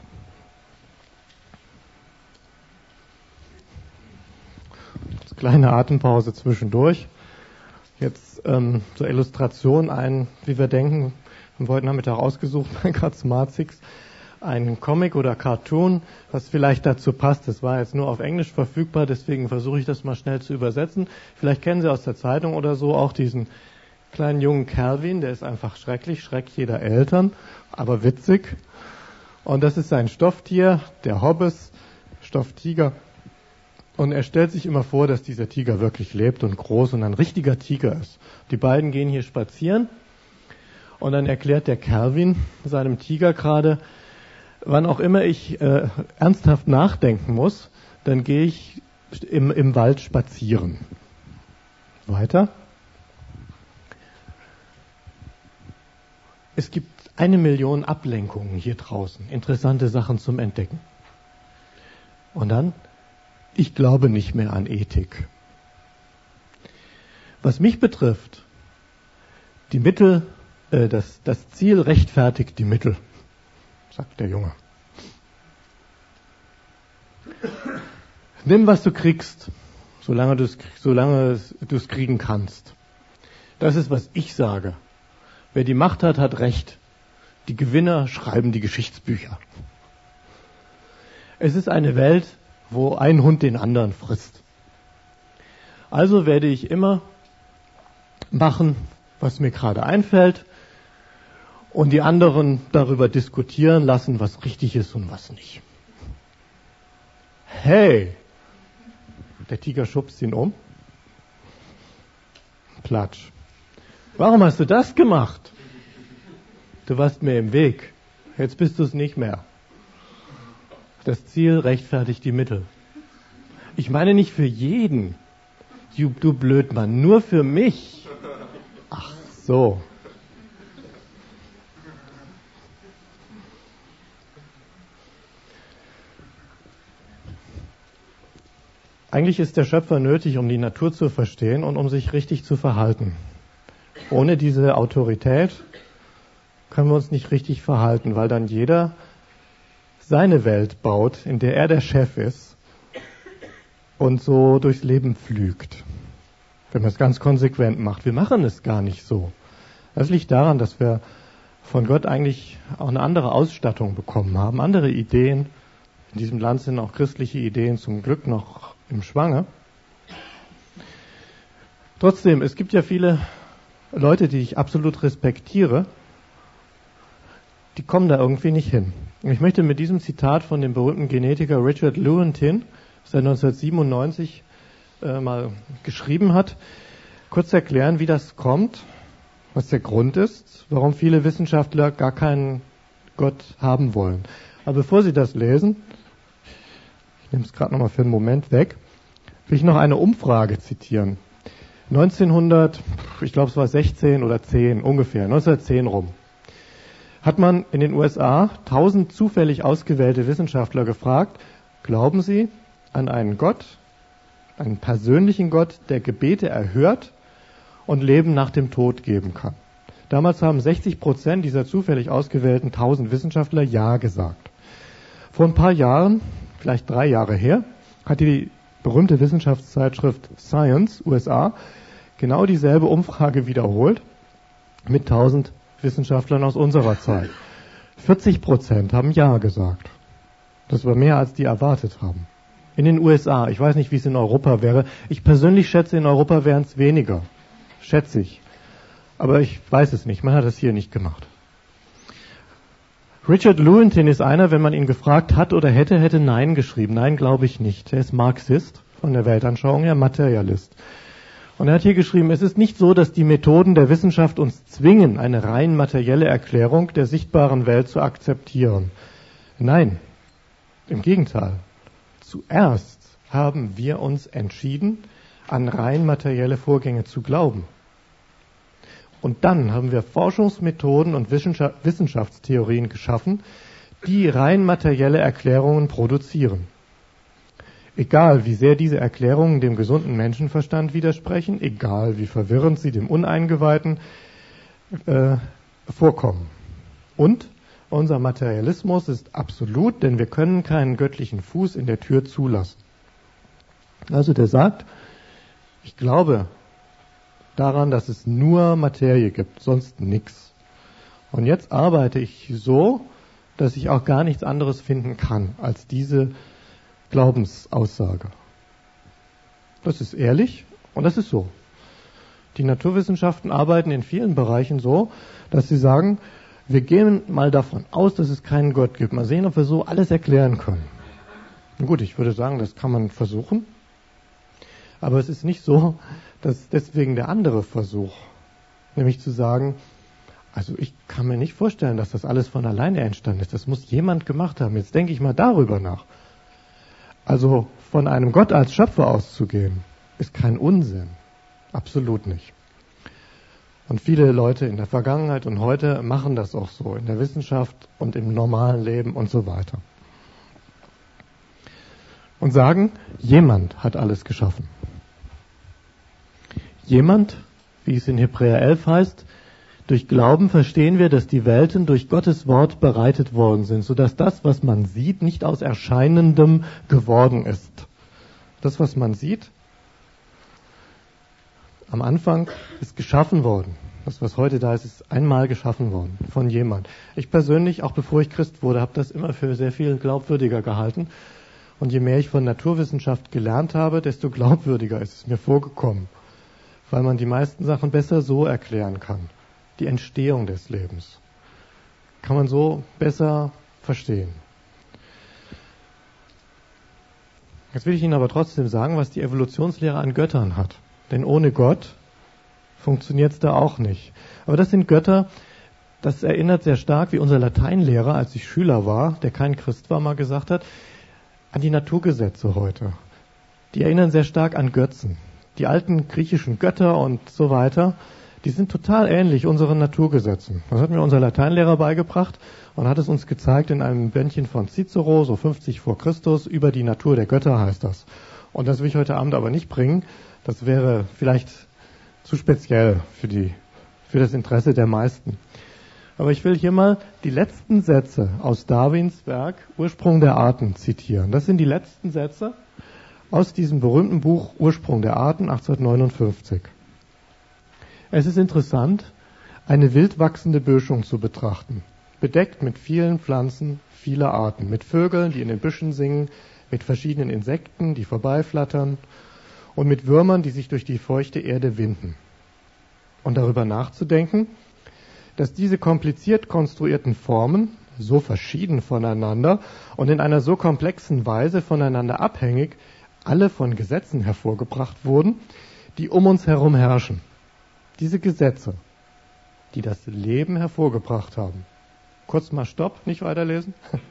Kleine Atempause zwischendurch. Jetzt zur Illustration wie wir denken, haben wir heute Nachmittag ausgesucht bei Katzmarzix, ein Comic oder Cartoon, was vielleicht dazu passt. Das war jetzt nur auf Englisch verfügbar, deswegen versuche ich das mal schnell zu übersetzen. Vielleicht kennen Sie aus der Zeitung oder so auch diesen kleinen jungen Calvin, der ist einfach schrecklich, Schreck jeder Eltern, aber witzig. Und das ist sein Stofftier, der Hobbes, Stofftiger. Und er stellt sich immer vor, dass dieser Tiger wirklich lebt und groß und ein richtiger Tiger ist. Die beiden gehen hier spazieren und dann erklärt der Calvin seinem Tiger gerade, wann auch immer ich ernsthaft nachdenken muss, dann gehe ich im Wald spazieren. Weiter. Es gibt 1 Million Ablenkungen hier draußen, interessante Sachen zum Entdecken. Und dann, ich glaube nicht mehr an Ethik. Was mich betrifft, die Mittel, das Ziel rechtfertigt die Mittel, sagt der Junge. Nimm, was du kriegst, solange du es kriegen kannst. Das ist, was ich sage. Wer die Macht hat, hat Recht. Die Gewinner schreiben die Geschichtsbücher. Es ist eine Welt, wo ein Hund den anderen frisst. Also werde ich immer machen, was mir gerade einfällt und die anderen darüber diskutieren lassen, was richtig ist und was nicht. Hey! Der Tiger schubst ihn um. Platsch. Warum hast du das gemacht? Du warst mir im Weg. Jetzt bist du es nicht mehr. Das Ziel rechtfertigt die Mittel. Ich meine nicht für jeden. Du Blödmann, nur für mich. Ach so. Eigentlich ist der Schöpfer nötig, um die Natur zu verstehen und um sich richtig zu verhalten. Ohne diese Autorität können wir uns nicht richtig verhalten, weil dann jeder seine Welt baut, in der er der Chef ist und so durchs Leben pflügt. Wenn man es ganz konsequent macht. Wir machen es gar nicht so. Das liegt daran, dass wir von Gott eigentlich auch eine andere Ausstattung bekommen haben, andere Ideen. In diesem Land sind auch christliche Ideen zum Glück noch im Schwange. Trotzdem, es gibt ja viele Leute, die ich absolut respektiere, die kommen da irgendwie nicht hin. Ich möchte mit diesem Zitat von dem berühmten Genetiker Richard Lewontin, das er 1997 mal geschrieben hat, kurz erklären, wie das kommt, was der Grund ist, warum viele Wissenschaftler gar keinen Gott haben wollen. Aber bevor Sie das lesen, ich nehme es gerade nochmal für einen Moment weg, will ich noch eine Umfrage zitieren. 1916 oder 10 ungefähr, 1910 rum, hat man in den USA 1000 zufällig ausgewählte Wissenschaftler gefragt, glauben Sie an einen Gott, einen persönlichen Gott, der Gebete erhört und Leben nach dem Tod geben kann? Damals haben 60% dieser zufällig ausgewählten 1000 Wissenschaftler Ja gesagt. Vor ein paar Jahren, vielleicht 3 Jahre her, hat die berühmte Wissenschaftszeitschrift Science, USA, genau dieselbe Umfrage wiederholt mit 1000 Wissenschaftlern aus unserer Zeit. 40% haben Ja gesagt. Das war mehr, als die erwartet haben. In den USA. Ich weiß nicht, wie es in Europa wäre. Ich persönlich schätze, in Europa wären es weniger. Schätze ich. Aber ich weiß es nicht. Man hat es hier nicht gemacht. Richard Lewontin ist einer, wenn man ihn gefragt hat oder hätte Nein geschrieben. Nein, glaube ich nicht. Er ist Marxist, von der Weltanschauung her Materialist. Und er hat hier geschrieben, es ist nicht so, dass die Methoden der Wissenschaft uns zwingen, eine rein materielle Erklärung der sichtbaren Welt zu akzeptieren. Nein, im Gegenteil. Zuerst haben wir uns entschieden, an rein materielle Vorgänge zu glauben. Und dann haben wir Forschungsmethoden und Wissenschaftstheorien geschaffen, die rein materielle Erklärungen produzieren. Egal, wie sehr diese Erklärungen dem gesunden Menschenverstand widersprechen, egal, wie verwirrend sie dem Uneingeweihten vorkommen. Und unser Materialismus ist absolut, denn wir können keinen göttlichen Fuß in der Tür zulassen. Also der sagt, ich glaube daran, dass es nur Materie gibt, sonst nichts. Und jetzt arbeite ich so, dass ich auch gar nichts anderes finden kann als diese Glaubensaussage. Das ist ehrlich und das ist so. Die Naturwissenschaften arbeiten in vielen Bereichen so, dass sie sagen, wir gehen mal davon aus, dass es keinen Gott gibt. Mal sehen, ob wir so alles erklären können. Gut, ich würde sagen, das kann man versuchen. Aber es ist nicht so, dass deswegen der andere Versuch, nämlich zu sagen, also ich kann mir nicht vorstellen, dass das alles von alleine entstanden ist. Das muss jemand gemacht haben. Jetzt denke ich mal darüber nach. Also von einem Gott als Schöpfer auszugehen, ist kein Unsinn. Absolut nicht. Und viele Leute in der Vergangenheit und heute machen das auch so, in der Wissenschaft und im normalen Leben und so weiter. Und sagen, jemand hat alles geschaffen. Jemand, wie es in Hebräer 11 heißt, durch Glauben verstehen wir, dass die Welten durch Gottes Wort bereitet worden sind, sodass das, was man sieht, nicht aus Erscheinendem geworden ist. Das, was man sieht, am Anfang ist geschaffen worden. Das, was heute da ist, ist einmal geschaffen worden von jemand. Ich persönlich, auch bevor ich Christ wurde, habe das immer für sehr viel glaubwürdiger gehalten. Und je mehr ich von Naturwissenschaft gelernt habe, desto glaubwürdiger ist es mir vorgekommen. Weil man die meisten Sachen besser so erklären kann. Die Entstehung des Lebens kann man so besser verstehen. Jetzt will ich Ihnen aber trotzdem sagen, was die Evolutionslehre an Göttern hat. Denn ohne Gott funktioniert es da auch nicht. Aber das sind Götter, das erinnert sehr stark, wie unser Lateinlehrer, als ich Schüler war, der kein Christ war, mal gesagt hat, an die Naturgesetze heute. Die erinnern sehr stark an Götzen. Die alten griechischen Götter und so weiter, die sind total ähnlich unseren Naturgesetzen. Das hat mir unser Lateinlehrer beigebracht und hat es uns gezeigt in einem Bändchen von Cicero, so 50 vor Christus, über die Natur der Götter heißt das. Und das will ich heute Abend aber nicht bringen. Das wäre vielleicht zu speziell für das Interesse der meisten. Aber ich will hier mal die letzten Sätze aus Darwins Werk Ursprung der Arten zitieren. Das sind die letzten Sätze aus diesem berühmten Buch Ursprung der Arten 1859. Es ist interessant, eine wild wachsende Böschung zu betrachten, bedeckt mit vielen Pflanzen vieler Arten, mit Vögeln, die in den Büschen singen, mit verschiedenen Insekten, die vorbeiflattern und mit Würmern, die sich durch die feuchte Erde winden. Und darüber nachzudenken, dass diese kompliziert konstruierten Formen, so verschieden voneinander und in einer so komplexen Weise voneinander abhängig, alle von Gesetzen hervorgebracht wurden, die um uns herum herrschen. Diese Gesetze, die das Leben hervorgebracht haben. Kurz mal Stopp, nicht weiterlesen.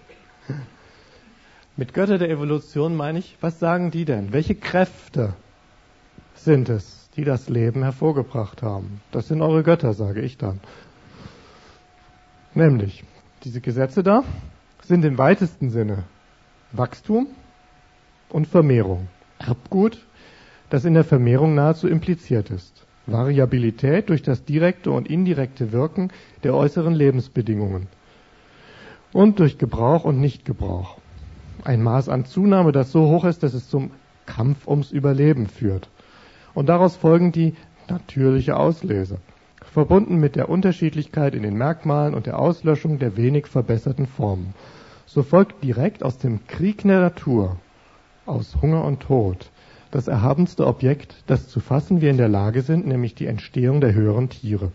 Mit Götter der Evolution meine ich, was sagen die denn? Welche Kräfte sind es, die das Leben hervorgebracht haben? Das sind eure Götter, sage ich dann. Nämlich, diese Gesetze da sind im weitesten Sinne Wachstum und Vermehrung. Erbgut, das in der Vermehrung nahezu impliziert ist. Variabilität durch das direkte und indirekte Wirken der äußeren Lebensbedingungen. Und durch Gebrauch und Nichtgebrauch. Ein Maß an Zunahme, das so hoch ist, dass es zum Kampf ums Überleben führt. Und daraus folgen die natürliche Auslese, verbunden mit der Unterschiedlichkeit in den Merkmalen und der Auslöschung der wenig verbesserten Formen. So folgt direkt aus dem Krieg der Natur aus Hunger und Tod das erhabenste Objekt, das zu fassen wir in der Lage sind, nämlich die Entstehung der höheren Tiere.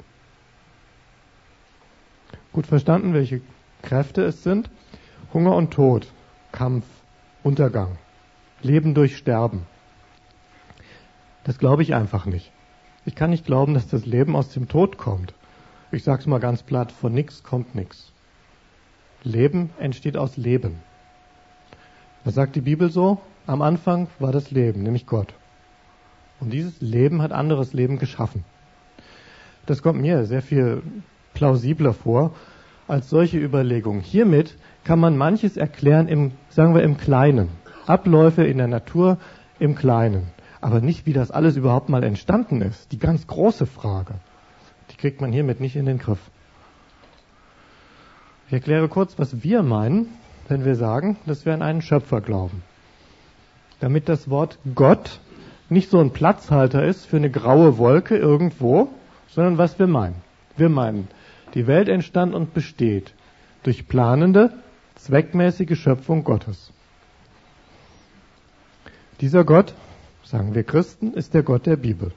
Gut verstanden, welche Kräfte es sind? Hunger und Tod, Kampf, Untergang, Leben durch Sterben. Das glaube ich einfach nicht. Ich kann nicht glauben, dass das Leben aus dem Tod kommt. Ich sage es mal ganz platt, von nichts kommt nichts. Leben entsteht aus Leben. Was sagt die Bibel so? Am Anfang war das Leben, nämlich Gott. Und dieses Leben hat anderes Leben geschaffen. Das kommt mir sehr viel plausibler vor als solche Überlegungen. Hiermit kann man manches erklären, sagen wir im Kleinen. Abläufe in der Natur im Kleinen. Aber nicht, wie das alles überhaupt mal entstanden ist. Die ganz große Frage, die kriegt man hiermit nicht in den Griff. Ich erkläre kurz, was wir meinen, wenn wir sagen, dass wir an einen Schöpfer glauben. Damit das Wort Gott nicht so ein Platzhalter ist für eine graue Wolke irgendwo, sondern was wir meinen. Wir meinen, die Welt entstand und besteht durch planende, zweckmäßige Schöpfung Gottes. Dieser Gott, sagen wir Christen, ist der Gott der Bibel.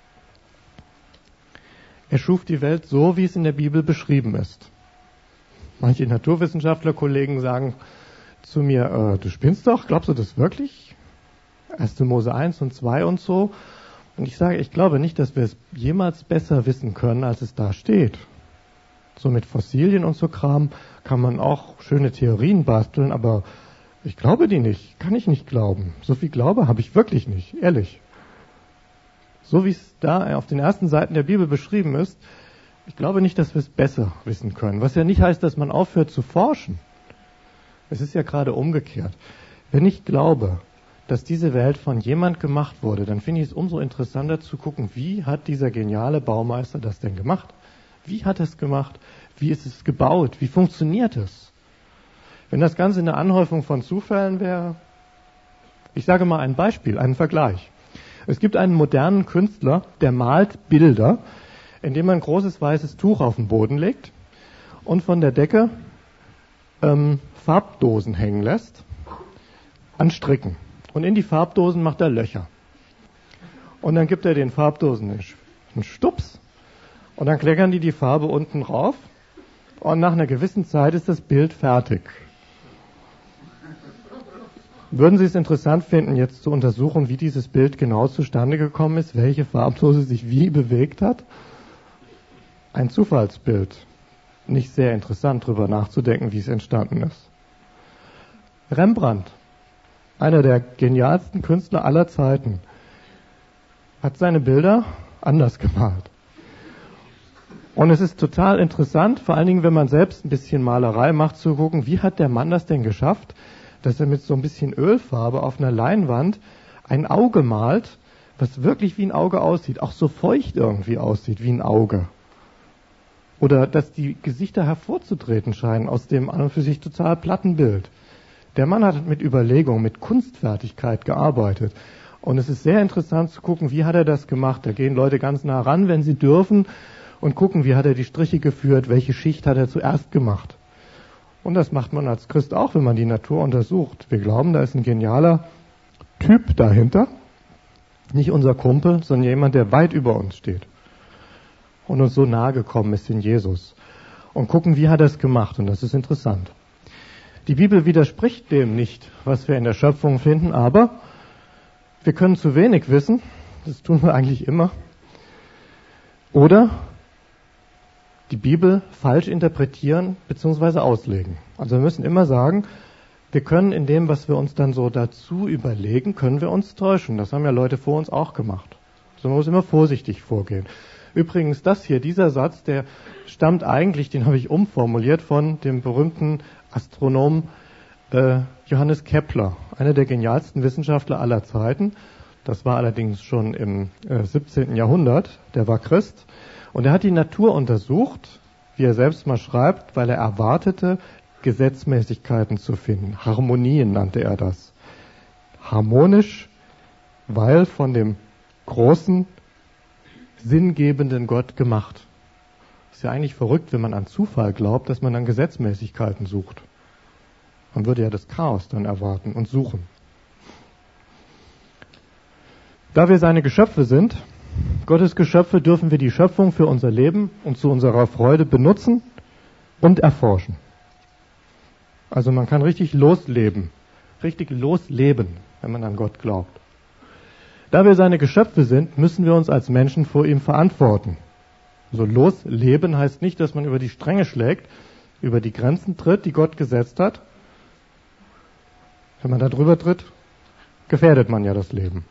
Er schuf die Welt so, wie es in der Bibel beschrieben ist. Manche Naturwissenschaftler-Kollegen sagen zu mir, du spinnst doch, glaubst du das wirklich? 1. Mose 1 und 2 und so. Und ich sage, ich glaube nicht, dass wir es jemals besser wissen können, als es da steht. So mit Fossilien und so Kram kann man auch schöne Theorien basteln, aber ich glaube die nicht, kann ich nicht glauben. So viel Glaube habe ich wirklich nicht, ehrlich. So wie es da auf den ersten Seiten der Bibel beschrieben ist, ich glaube nicht, dass wir es besser wissen können. Was ja nicht heißt, dass man aufhört zu forschen. Es ist ja gerade umgekehrt. Wenn ich glaube, dass diese Welt von jemand gemacht wurde, dann finde ich es umso interessanter zu gucken, wie hat dieser geniale Baumeister das denn gemacht? Wie hat er es gemacht? Wie ist es gebaut? Wie funktioniert es? Wenn das Ganze eine Anhäufung von Zufällen wäre, ich sage mal ein Beispiel, einen Vergleich. Es gibt einen modernen Künstler, der malt Bilder, indem man ein großes weißes Tuch auf den Boden legt und von der Decke Farbdosen hängen lässt an Stricken. Und in die Farbdosen macht er Löcher. Und dann gibt er den Farbdosen einen Stups und dann kleckern die Farbe unten rauf und nach einer gewissen Zeit ist das Bild fertig. Würden Sie es interessant finden, jetzt zu untersuchen, wie dieses Bild genau zustande gekommen ist, welche Farbdose sich wie bewegt hat? Ein Zufallsbild. Nicht sehr interessant, darüber nachzudenken, wie es entstanden ist. Rembrandt, einer der genialsten Künstler aller Zeiten, hat seine Bilder anders gemalt. Und es ist total interessant, vor allen Dingen, wenn man selbst ein bisschen Malerei macht, zu gucken, wie hat der Mann das denn geschafft, dass er mit so ein bisschen Ölfarbe auf einer Leinwand ein Auge malt, was wirklich wie ein Auge aussieht, auch so feucht irgendwie aussieht wie ein Auge. Oder dass die Gesichter hervorzutreten scheinen aus dem an und für sich total platten Bild. Der Mann hat mit Überlegung, mit Kunstfertigkeit gearbeitet. Und es ist sehr interessant zu gucken, wie hat er das gemacht. Da gehen Leute ganz nah ran, wenn sie dürfen, und gucken, wie hat er die Striche geführt, welche Schicht hat er zuerst gemacht. Und das macht man als Christ auch, wenn man die Natur untersucht. Wir glauben, da ist ein genialer Typ dahinter. Nicht unser Kumpel, sondern jemand, der weit über uns steht. Und uns so nahe gekommen ist in Jesus. Und gucken, wie hat er es gemacht. Und das ist interessant. Die Bibel widerspricht dem nicht, was wir in der Schöpfung finden, aber wir können zu wenig wissen. Das tun wir eigentlich immer. Oder die Bibel falsch interpretieren bzw. auslegen. Also wir müssen immer sagen, wir können in dem, was wir uns dann so dazu überlegen, können wir uns täuschen. Das haben ja Leute vor uns auch gemacht. Also man muss immer vorsichtig vorgehen. Übrigens, dieser Satz, der stammt eigentlich, den habe ich umformuliert von dem berühmten Astronomen Johannes Kepler, einer der genialsten Wissenschaftler aller Zeiten. Das war allerdings schon im 17. Jahrhundert. Der war Christ. Und er hat die Natur untersucht, wie er selbst mal schreibt, weil er erwartete, Gesetzmäßigkeiten zu finden. Harmonien nannte er das. Harmonisch, weil von dem großen, sinngebenden Gott gemacht. Ist ja eigentlich verrückt, wenn man an Zufall glaubt, dass man an Gesetzmäßigkeiten sucht. Man würde ja das Chaos dann erwarten und suchen. Da wir seine Geschöpfe sind, Gottes Geschöpfe, dürfen wir die Schöpfung für unser Leben und zu unserer Freude benutzen und erforschen. Also man kann richtig losleben, wenn man an Gott glaubt. Da wir seine Geschöpfe sind, müssen wir uns als Menschen vor ihm verantworten. Also losleben heißt nicht, dass man über die Stränge schlägt, über die Grenzen tritt, die Gott gesetzt hat. Wenn man da drüber tritt, gefährdet man ja das Leben.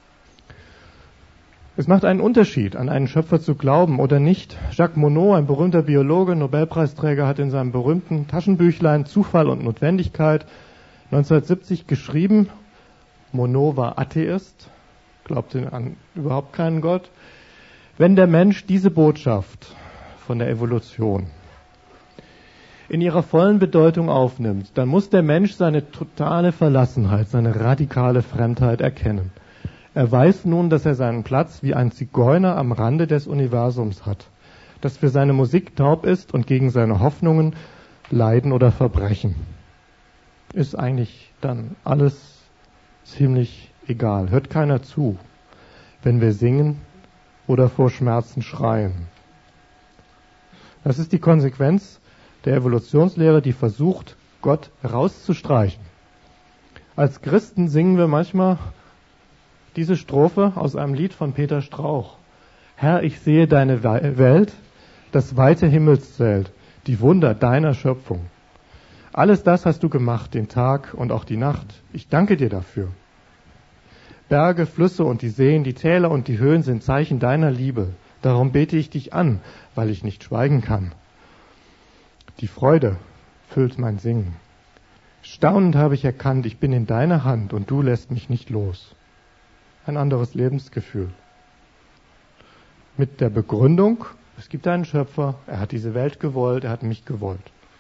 Es macht einen Unterschied, an einen Schöpfer zu glauben oder nicht. Jacques Monod, ein berühmter Biologe, Nobelpreisträger, hat in seinem berühmten Taschenbüchlein Zufall und Notwendigkeit 1970 geschrieben, Monod war Atheist, glaubte an überhaupt keinen Gott. Wenn der Mensch diese Botschaft von der Evolution in ihrer vollen Bedeutung aufnimmt, dann muss der Mensch seine totale Verlassenheit, seine radikale Fremdheit erkennen. Er weiß nun, dass er seinen Platz wie ein Zigeuner am Rande des Universums hat, dass für seine Musik taub ist und gegen seine Hoffnungen, Leiden oder Verbrechen. Ist eigentlich dann alles ziemlich egal. Hört keiner zu, wenn wir singen oder vor Schmerzen schreien. Das ist die Konsequenz der Evolutionslehre, die versucht, Gott herauszustreichen. Als Christen singen wir manchmal diese Strophe aus einem Lied von Peter Strauch. Herr, ich sehe deine Welt, das weite Himmelszelt, die Wunder deiner Schöpfung. Alles das hast du gemacht, den Tag und auch die Nacht. Ich danke dir dafür. Berge, Flüsse und die Seen, die Täler und die Höhen sind Zeichen deiner Liebe. Darum bete ich dich an, weil ich nicht schweigen kann. Die Freude füllt mein Singen. Staunend habe ich erkannt, ich bin in deiner Hand und du lässt mich nicht los. Ein anderes Lebensgefühl. Mit der Begründung, es gibt einen Schöpfer, er hat diese Welt gewollt, er hat mich gewollt.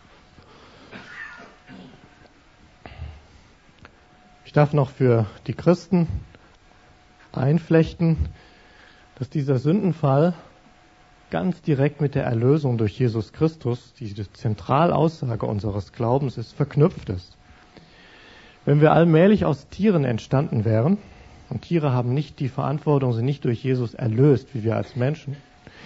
Ich darf noch für die Christen einflechten, dass dieser Sündenfall ganz direkt mit der Erlösung durch Jesus Christus, die Zentralaussage unseres Glaubens ist, verknüpft ist. Wenn wir allmählich aus Tieren entstanden wären, und Tiere haben nicht die Verantwortung, sind nicht durch Jesus erlöst, wie wir als Menschen.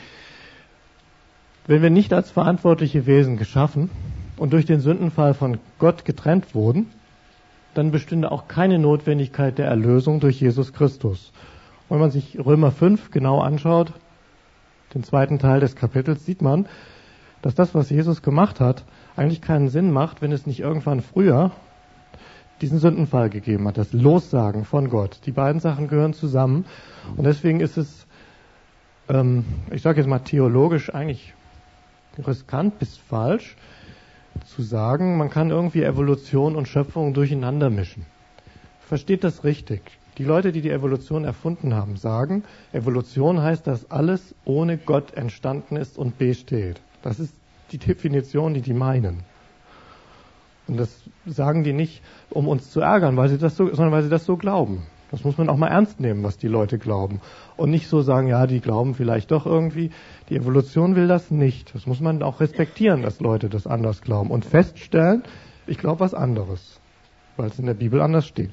Wenn wir nicht als verantwortliche Wesen geschaffen und durch den Sündenfall von Gott getrennt wurden, dann bestünde auch keine Notwendigkeit der Erlösung durch Jesus Christus. Und wenn man sich Römer 5 genau anschaut, den zweiten Teil des Kapitels, sieht man, dass das, was Jesus gemacht hat, eigentlich keinen Sinn macht, wenn es nicht irgendwann früher diesen Sündenfall gegeben hat, das Lossagen von Gott. Die beiden Sachen gehören zusammen und deswegen ist es, ich sage jetzt mal theologisch eigentlich riskant bis falsch, zu sagen, man kann irgendwie Evolution und Schöpfung durcheinander mischen. Versteht das richtig? Die Leute, die die Evolution erfunden haben, sagen, Evolution heißt, dass alles ohne Gott entstanden ist und besteht. Das ist die Definition, die meinen. Und das sagen die nicht, um uns zu ärgern, sondern weil sie das so glauben. Das muss man auch mal ernst nehmen, was die Leute glauben. Und nicht so sagen, ja, die glauben vielleicht doch irgendwie. Die Evolution will das nicht. Das muss man auch respektieren, dass Leute das anders glauben. Und feststellen, ich glaube was anderes, weil es in der Bibel anders steht.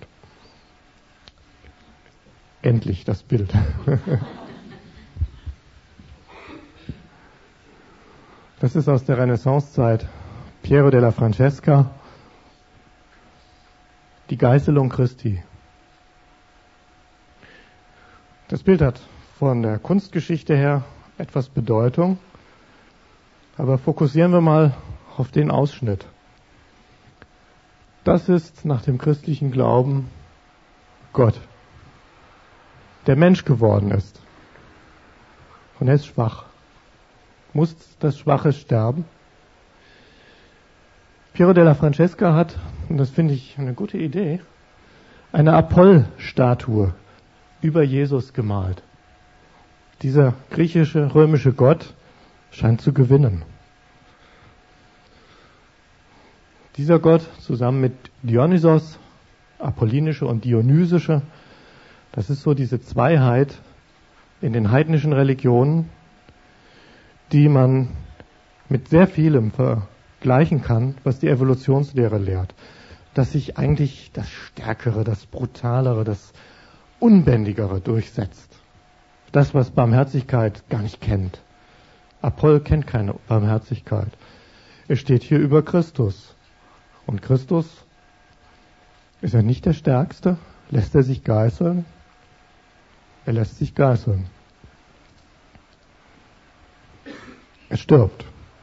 Endlich das Bild. Das ist aus der Renaissancezeit. Piero della Francesca. Die Geißelung Christi. Das Bild hat von der Kunstgeschichte her etwas Bedeutung, aber fokussieren wir mal auf den Ausschnitt. Das ist nach dem christlichen Glauben Gott, der Mensch geworden ist. Und er ist schwach. Muss das Schwache sterben? Piero della Francesca hat, und das finde ich eine gute Idee, eine Apoll-Statue über Jesus gemalt. Dieser griechische, römische Gott scheint zu gewinnen. Dieser Gott zusammen mit Dionysos, apollinische und dionysische, das ist so diese Zweiheit in den heidnischen Religionen, die man mit sehr vielem vergleichen kann, was die Evolutionslehre lehrt. Dass sich eigentlich das Stärkere, das Brutalere, das Unbändigere durchsetzt. Das, was Barmherzigkeit gar nicht kennt. Apoll kennt keine Barmherzigkeit. Er steht hier über Christus. Und Christus, ist er nicht der Stärkste? Lässt er sich geißeln? Er lässt sich geißeln. Er stirbt.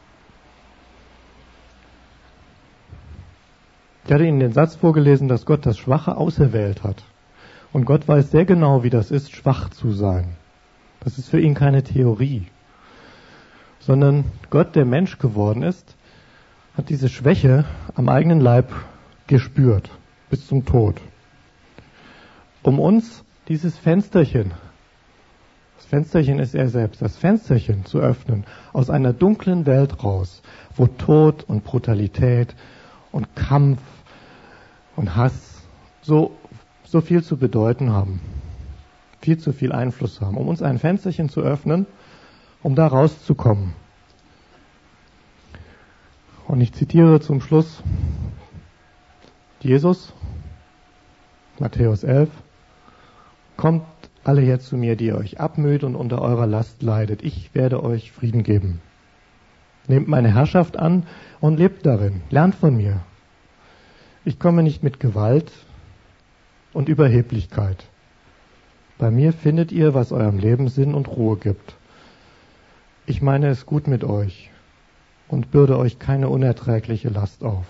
Ich hatte Ihnen den Satz vorgelesen, dass Gott das Schwache auserwählt hat. Und Gott weiß sehr genau, wie das ist, schwach zu sein. Das ist für ihn keine Theorie. Sondern Gott, der Mensch geworden ist, hat diese Schwäche am eigenen Leib gespürt, bis zum Tod. Um uns dieses Fensterchen, das Fensterchen ist er selbst, das Fensterchen zu öffnen, aus einer dunklen Welt raus, wo Tod und Brutalität und Kampf und Hass so viel zu bedeuten haben, viel zu viel Einfluss haben, um uns ein Fensterchen zu öffnen, um da rauszukommen. Und ich zitiere zum Schluss Jesus, Matthäus 11, kommt alle her zu mir, die ihr euch abmüht und unter eurer Last leidet. Ich werde euch Frieden geben. Nehmt meine Herrschaft an und lebt darin. Lernt von mir. Ich komme nicht mit Gewalt und Überheblichkeit. Bei mir findet ihr, was eurem Leben Sinn und Ruhe gibt. Ich meine es gut mit euch und bürde euch keine unerträgliche Last auf.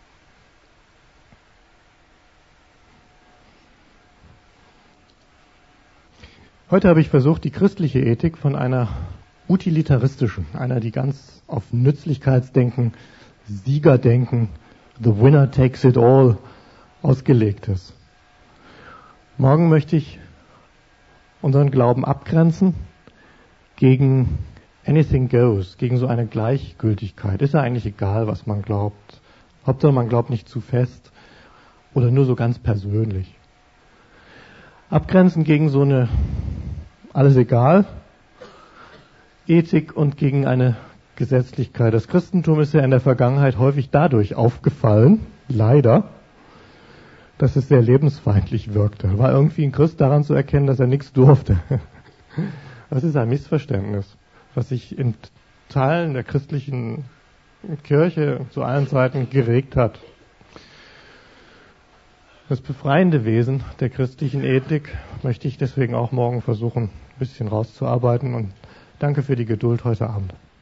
Heute habe ich versucht, die christliche Ethik von einer utilitaristischen, einer, die ganz auf Nützlichkeitsdenken, Siegerdenken, the winner takes it all, ausgelegt ist. Morgen möchte ich unseren Glauben abgrenzen gegen anything goes, gegen so eine Gleichgültigkeit. Ist ja eigentlich egal, was man glaubt. Hauptsache man glaubt nicht zu fest oder nur so ganz persönlich. Abgrenzen gegen so eine alles egal Ethik und gegen eine Gesetzlichkeit. Das Christentum ist ja in der Vergangenheit häufig dadurch aufgefallen, leider, dass es sehr lebensfeindlich wirkte. War irgendwie ein Christ daran zu erkennen, dass er nichts durfte. Das ist ein Missverständnis, was sich in Teilen der christlichen Kirche zu allen Zeiten geregt hat. Das befreiende Wesen der christlichen Ethik möchte ich deswegen auch morgen versuchen, ein bisschen rauszuarbeiten, und danke für die Geduld heute Abend.